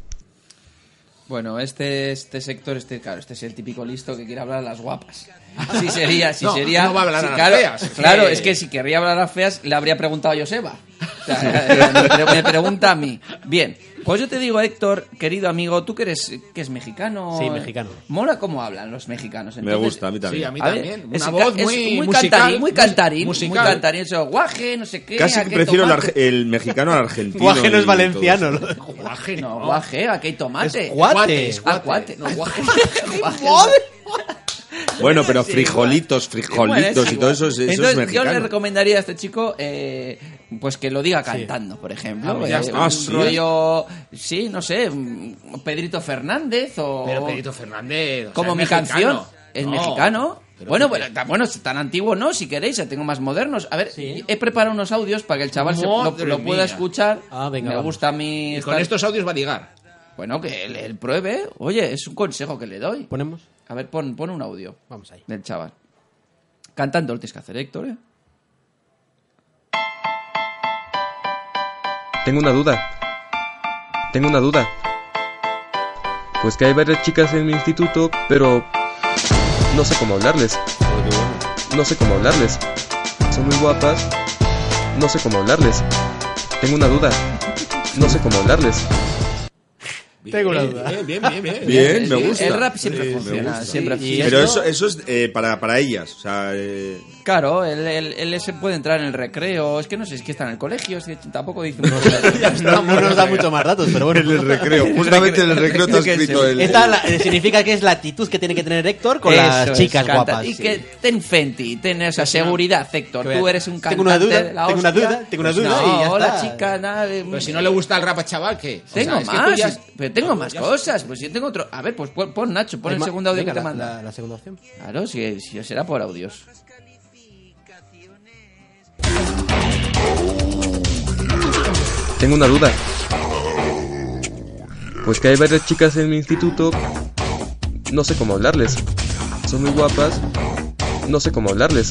Bueno, este, este sector, este, claro, este es el típico listo que quiere hablar a las guapas. Sí sería, sí No, sería. no va a hablar sí, a las claro, feas. Claro, Eh. es que si querría hablar a las feas, le habría preguntado a Joseba. O sea, eh, me, pre- me pregunta a mí. Bien, pues yo te digo, Héctor, querido amigo, tú que eres, que es mexicano. Sí, mexicano. Mola cómo hablan los mexicanos. Me Entonces, gusta, a mí también. Sí, a mí a ver, también. es Una ca- voz es muy, muy musical, cantarín, muy mus- cantarín, musical. muy cantarín, eso, guaje, no sé qué. Casi aquí que hay prefiero el, tomate. arge- el mexicano al argentino. Guaje no es y valenciano. todo eso. lo de- Guaje, No, no. guaje, aquí hay tomate. Es guate. Es Ah, guate. guate. No, guaje. Guaje. Bueno, pero Sí, frijolitos, frijolitos Bueno, y todo eso, es- eso es Entonces, yo mexicano. le recomendaría a este chico eh, pues que lo diga cantando, por ejemplo. Ah, pues ya Eh, está. un Ah, ¿sí? rollo, sí, no sé, un Pedrito Fernández o Pero Pedrito Fernández. o sea, como es mi mexicano. canción. Es No. mexicano. Pero Bueno, qué- bueno, tan, bueno, tan antiguo no, si queréis, ya tengo más modernos. A ver, Sí. he preparado unos audios para que el chaval se, lo, Madre lo pueda mía. escuchar. Ah, venga, Me vamos. gusta a mí. Y con estar- estos audios va a ligar. Bueno, que él, él pruebe. Oye, es un consejo que le doy. ¿Ponemos? A ver, pon, pon un audio. Vamos ahí. Del chaval. Cantando lo tienes que hacer, Héctor, ¿eh? Tengo una duda. Tengo una duda. Pues que hay varias chicas en mi instituto, pero no sé cómo hablarles. No sé cómo hablarles. Son muy guapas. No sé cómo hablarles. Tengo una duda. No sé cómo hablarles. Tengo una duda. Bien, bien, bien. Bien, Bien, me gusta. El rap siempre Sí, me funciona, gusta. siempre Y- funciona. Pero eso, eso es eh, para, para ellas. O sea, eh, Claro, él, él, él se puede entrar en el recreo. Es que no sé, es que está en el colegio. Es que tampoco dice mucho. No, no nos da mucho más datos, pero bueno. en el recreo. Justamente en el recreo te has escrito el. Esta la- eh, significa que es la actitud que tiene que tener Héctor con Eso las es, chicas canta- guapas. Y Sí. que ten fe en ti, ten esa seguridad, Héctor. Que Tú vea, eres un tengo cantante una duda, de la tengo una hostia. duda, tengo una Pues duda no, y ya hola, está. chica, nada. de- Pero si no le gusta el rap a chaval, ¿qué? O Tengo sea, es que más, tú ya- pero tengo No, más ya- cosas. Pues yo tengo otro. A ver, pues pon, pon, Nacho, pon Hay el ma- segundo audio venga, que te la- manda. La, la segunda opción. Claro, si, si será por audios. Tengo una duda. Pues que hay varias chicas en mi instituto. No sé cómo hablarles. Son muy guapas. No sé cómo hablarles.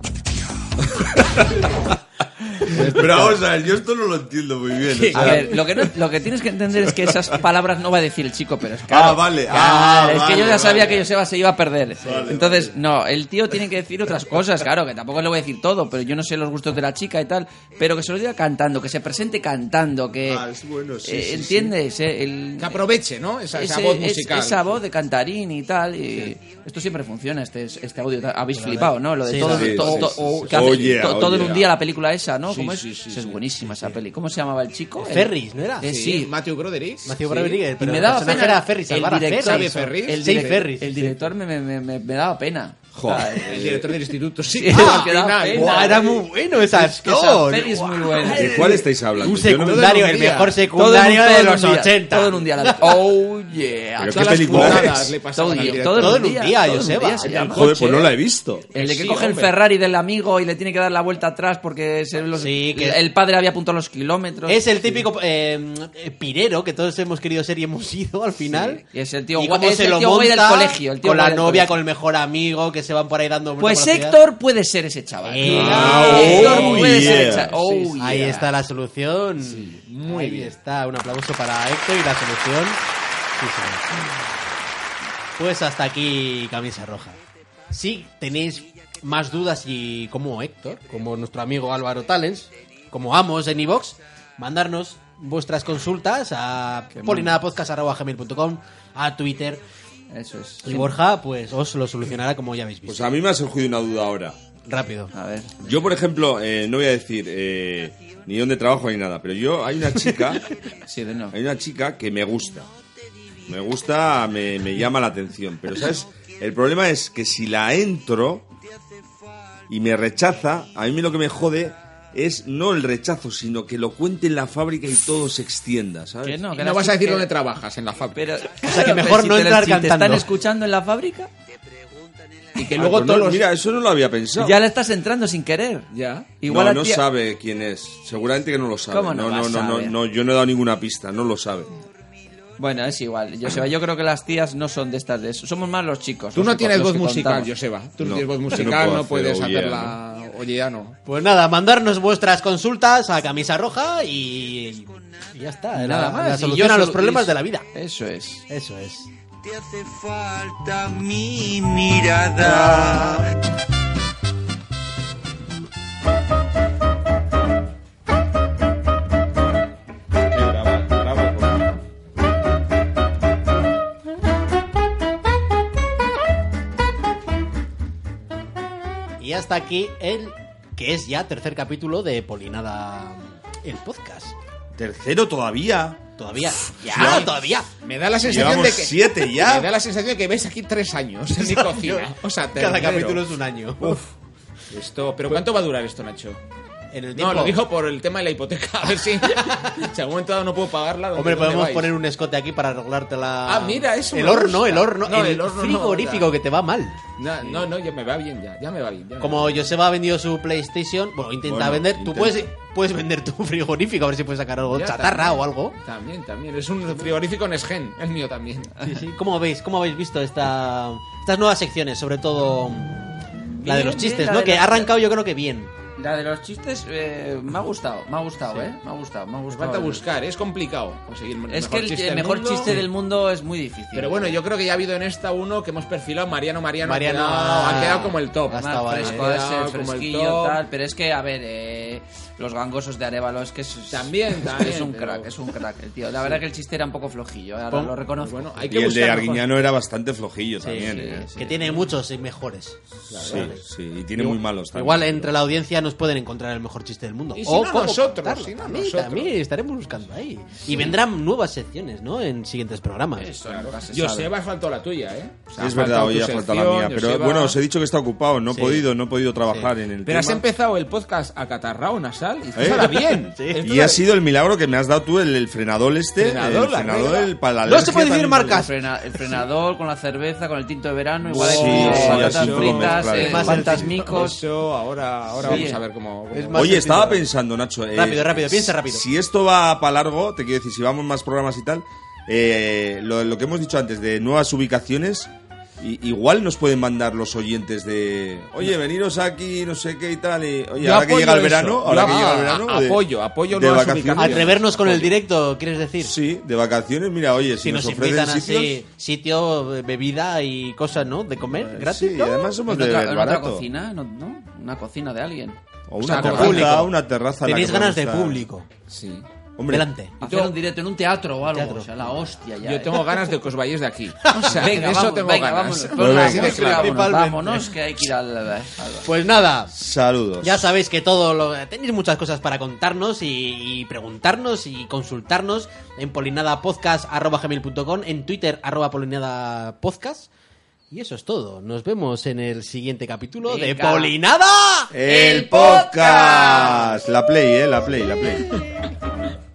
Pero vamos a ver, yo esto no lo entiendo muy bien. o A sea, ver, lo que, no- lo que tienes que entender es que esas palabras no va a decir el chico, pero es que. Ah, vale. Ah, es que vale, yo ya sabía vale. que Joseba se iba a perder. Vale, Entonces, vale. no, el tío tiene que decir otras cosas, claro, que tampoco le voy a decir todo, pero yo no sé los gustos de la chica y tal, pero que se lo diga cantando, que se presente cantando, que. Ah, es bueno, sí, eh, sí, sí. ¿Entiendes? Eh, el- Que aproveche, ¿no? Esa, esa ese- voz es- musical. esa voz de cantarín y tal. Y esto siempre funciona, este, este audio. Habéis flipado, ¿no? Lo de Sí, todo, sí, todo, sí, todo- sí, o- sí. que hace- Oh, yeah, to- oh, todo en un yeah. día la película esa, ¿no? Sí, ¿Cómo es? sí, sí, Esa es sí. buenísima esa peli. ¿Cómo se llamaba el chico? El- Ferris, ¿no era? Eh, Sí, sí. Matthew Broderick. Matthew Sí. Broderick, Y pero me el daba personaje pena. era Ferris, salvar a el director, Ferris. ¿Sabe Ferris? El, Sí, direc- Ferris, el sí, director me, me, me, me daba pena. Joder. El director del instituto, sí. Sí, Ah, que da final. pena. Buah, era muy bueno ese Es que esa actor. peli es muy buena. ¿De cuál estáis hablando? Un Yo no me- secundario, en el un día. mejor Todo en un- secundario todo de en un los día, ochenta. Todo en un día. la- Oh, yeah. Pero Todas qué las película puntadas es. le pasaban Todo, al yo- director. todo en un Todo en un día, día, todo en un Joseba. día se El llama. Joder, pues no la he visto. El de que Sí, coge el hombre. Ferrari del amigo y le tiene que dar la vuelta atrás porque se los- Sí, que- el padre había apuntado los kilómetros. Es el típico eh, eh, pirero que todos hemos querido ser y hemos ido al final. Y es el tío Y guay- cómo es se el lo tío guay del monta colegio, el tío con guay la del novia, colegio. con el mejor amigo que se van por ahí dando vueltas Pues por la ciudad. Héctor puede ser ese chaval. Ah, Héctor oh, puede ser yeah. el chaval. Oh, Sí, sí. Ahí yeah. está la solución. muy Ahí bien. está, un aplauso para Héctor y la solución. Sí, señor. Pues hasta aquí Camisa Roja. Si tenéis más dudas y como Héctor, como nuestro amigo Álvaro Talens, como Amos en iVox, mandarnos vuestras consultas a polinadapodcast arroba gmail punto com, a Twitter. Eso es. Y Borja, pues os lo solucionará como ya habéis visto. Pues a mí me ha surgido una duda ahora. Rápido. A ver. Yo, por ejemplo, eh, no voy a decir eh, ni dónde trabajo ni nada, pero yo hay una chica, Sí, de no. hay una chica que me gusta. Me gusta, me, me llama la atención. Pero, ¿sabes? El problema es que si la entro y me rechaza, a mí lo que me jode es no el rechazo, sino que lo cuente en la fábrica y todo se extienda, ¿sabes? Que no, que Y no las vas a decir que- dónde trabajas, en la fábrica. Pero, O sea, que pero mejor si no te, entrar si te cantando. están escuchando en la fábrica, Y que Ah, luego pues todos no, los... Mira, eso no lo había pensado. ya le estás entrando sin querer. Ya. Igual no, a no ti- sabe quién es. Seguramente que no lo sabe. ¿Cómo no no, va a no, no, no, saber? no, yo no he dado ninguna pista, no lo sabe. Bueno, es igual. Joseba, yo creo que las tías no son de estas de eso. Somos más los chicos. Tú los no que- tienes los voz que musical, contamos. Joseba. Tú no, No, tienes voz yo no musical, puedo no, puedes hacer, oye, hacerla... Oye, ya no. Pues nada, mandarnos vuestras consultas a Camisa Roja y, y ya está. Nada la, más. La Y solución yo a los solo- problemas y- de la vida. Eso es. Eso es. Te hace falta mi mirada. Y hasta aquí el que es ya tercer capítulo de Polinada, el podcast. Tercero todavía. Todavía, ya, Ya. todavía. Me da la sensación Llevamos de que... siete ya. Me da la sensación de que ves aquí tres años en mi cocina. O sea, Cada tercero. capítulo es un año. Uf. Esto... ¿Pero cuánto va a durar esto, Nacho? En el No, tiempo. lo digo por el tema de la hipoteca. A ver si... si en algún momento dado no puedo pagarla. ¿dónde- Hombre, dónde podemos vais? poner un escote aquí para arreglarte la... Ah, mira, eso El me horno, gusta. el horno, No, el, el horno no, frigorífico ya. que te va mal. No, no, no, ya me va bien ya. Ya me va bien. ya me Como va bien. Joseba ha vendido su PlayStation, bueno, intenta Bueno, vender, tú intenta. puedes, puedes vender tu frigorífico a ver si puedes sacar algo, Ya, chatarra también. o algo. También, también. Es un frigorífico Nesgen. El mío también. Sí, sí. ¿Cómo veis? ¿Cómo habéis visto esta, estas nuevas secciones? Sobre todo la de Bien, los chistes, bien, la ¿no? de Que la- ha arrancado yo creo que bien. La de los chistes eh, me ha gustado, me ha gustado, sí. ¿eh? Me ha gustado, me ha Nos gustado. falta buscar, es complicado conseguir el Es mejor que el, chiste el del mejor mundo. chiste del mundo es muy difícil. Pero bueno, yo creo que ya ha habido en esta uno que hemos perfilado. Mariano Mariano, Mariano, ha, quedado, ah, ha quedado como el top. ha estado Más ahí, fresco eh. ese, Como el fresquillo, top. tal. Pero es que, a ver, eh, los gangosos de Arévalo es que es, También, también, es un pero- crack, es un crack el tío. La verdad que el chiste era un poco flojillo, ahora Pon- lo reconozco. Bueno, hay Y que el de buscar mejor. Arguiñano era bastante flojillo también. Sí, ¿eh? que tiene muchos y mejores. Sí, sí, y tiene muy malos también. Igual entre la audiencia nos pueden encontrar el mejor chiste del mundo. Y si o no cómo nosotros, contarlo. si no También, nosotros. también estaremos buscando ahí. Y vendrán nuevas secciones, ¿no? En siguientes programas. Eso nunca se Joseba, sabe. faltó la tuya, ¿eh? O sea, Sí, es ha verdad, faltado hoy tu ha faltado la sección, mía. Pero Joseba. bueno, os he dicho que he estado ocupado, no he Sí. podido, no he podido trabajar Sí. en el Pero has tema. empezado el podcast acatarrao nasal y ¿Eh? estás bien. Sí. Esto Y era- ha sido el milagro que me has dado tú, el, el frenador este. Frenador, el la frenador regla. el, para la No se alergia puede decir también. marcas. El, frena- el frenador con la cerveza, con el tinto de verano, igual Sí, hay sí, patatas así todo fritas, mezclado. eh, Más fantasmicos. Eso, ahora, ahora Sí. vamos a ver cómo... cómo- Es más Oye, estaba sencillo. pensando, Nacho. eh, Rápido, rápido, piensa rápido. Si esto va para largo, te quiero decir, si vamos más programas y tal, eh, lo, lo que hemos dicho antes de nuevas ubicaciones, i- igual nos pueden mandar los oyentes de, oye, veniros aquí, no sé qué y tal. Y, oye, Yo ahora que apoyo llega el eso. verano, ahora Yo que llega el verano, a- de- apoyo, apoyo de nuevas vacaciones. ubicaciones. Atrevernos con el Apoyo. directo, ¿quieres decir? Sí, de vacaciones, mira, oye, si, Si nos, ofrecen invitan sitios, así, sitio, bebida y cosas, ¿no? De comer, gratis. sí, y ¿no? además somos En de otra, beber en otra barato. cocina, ¿no? ¿no? Una cocina de alguien. O una O sea, con terraza, público. una terraza. en la Tenéis que ganas de podemos estar. público. Sí. Hombre, Delante. Hacer un directo en un teatro o algo, Teatro. o sea, la hostia ya. Yo eh. tengo ganas de que os vayáis de aquí. O sea, venga, de eso vamos, tengo venga, ganas. vámonos. Pues venga. Así de claro, vámonos, Principalmente. vámonos, que hay que ir al... al- Pues nada, saludos. ya sabéis que todo lo, tenéis muchas cosas para contarnos y, y preguntarnos y consultarnos en polinadapodcast arroba gmail punto com, en Twitter arroba polinadapodcast. Y eso es todo. Nos vemos en el siguiente capítulo de Venga. Polinada. El podcast. La play, eh, la play, la play.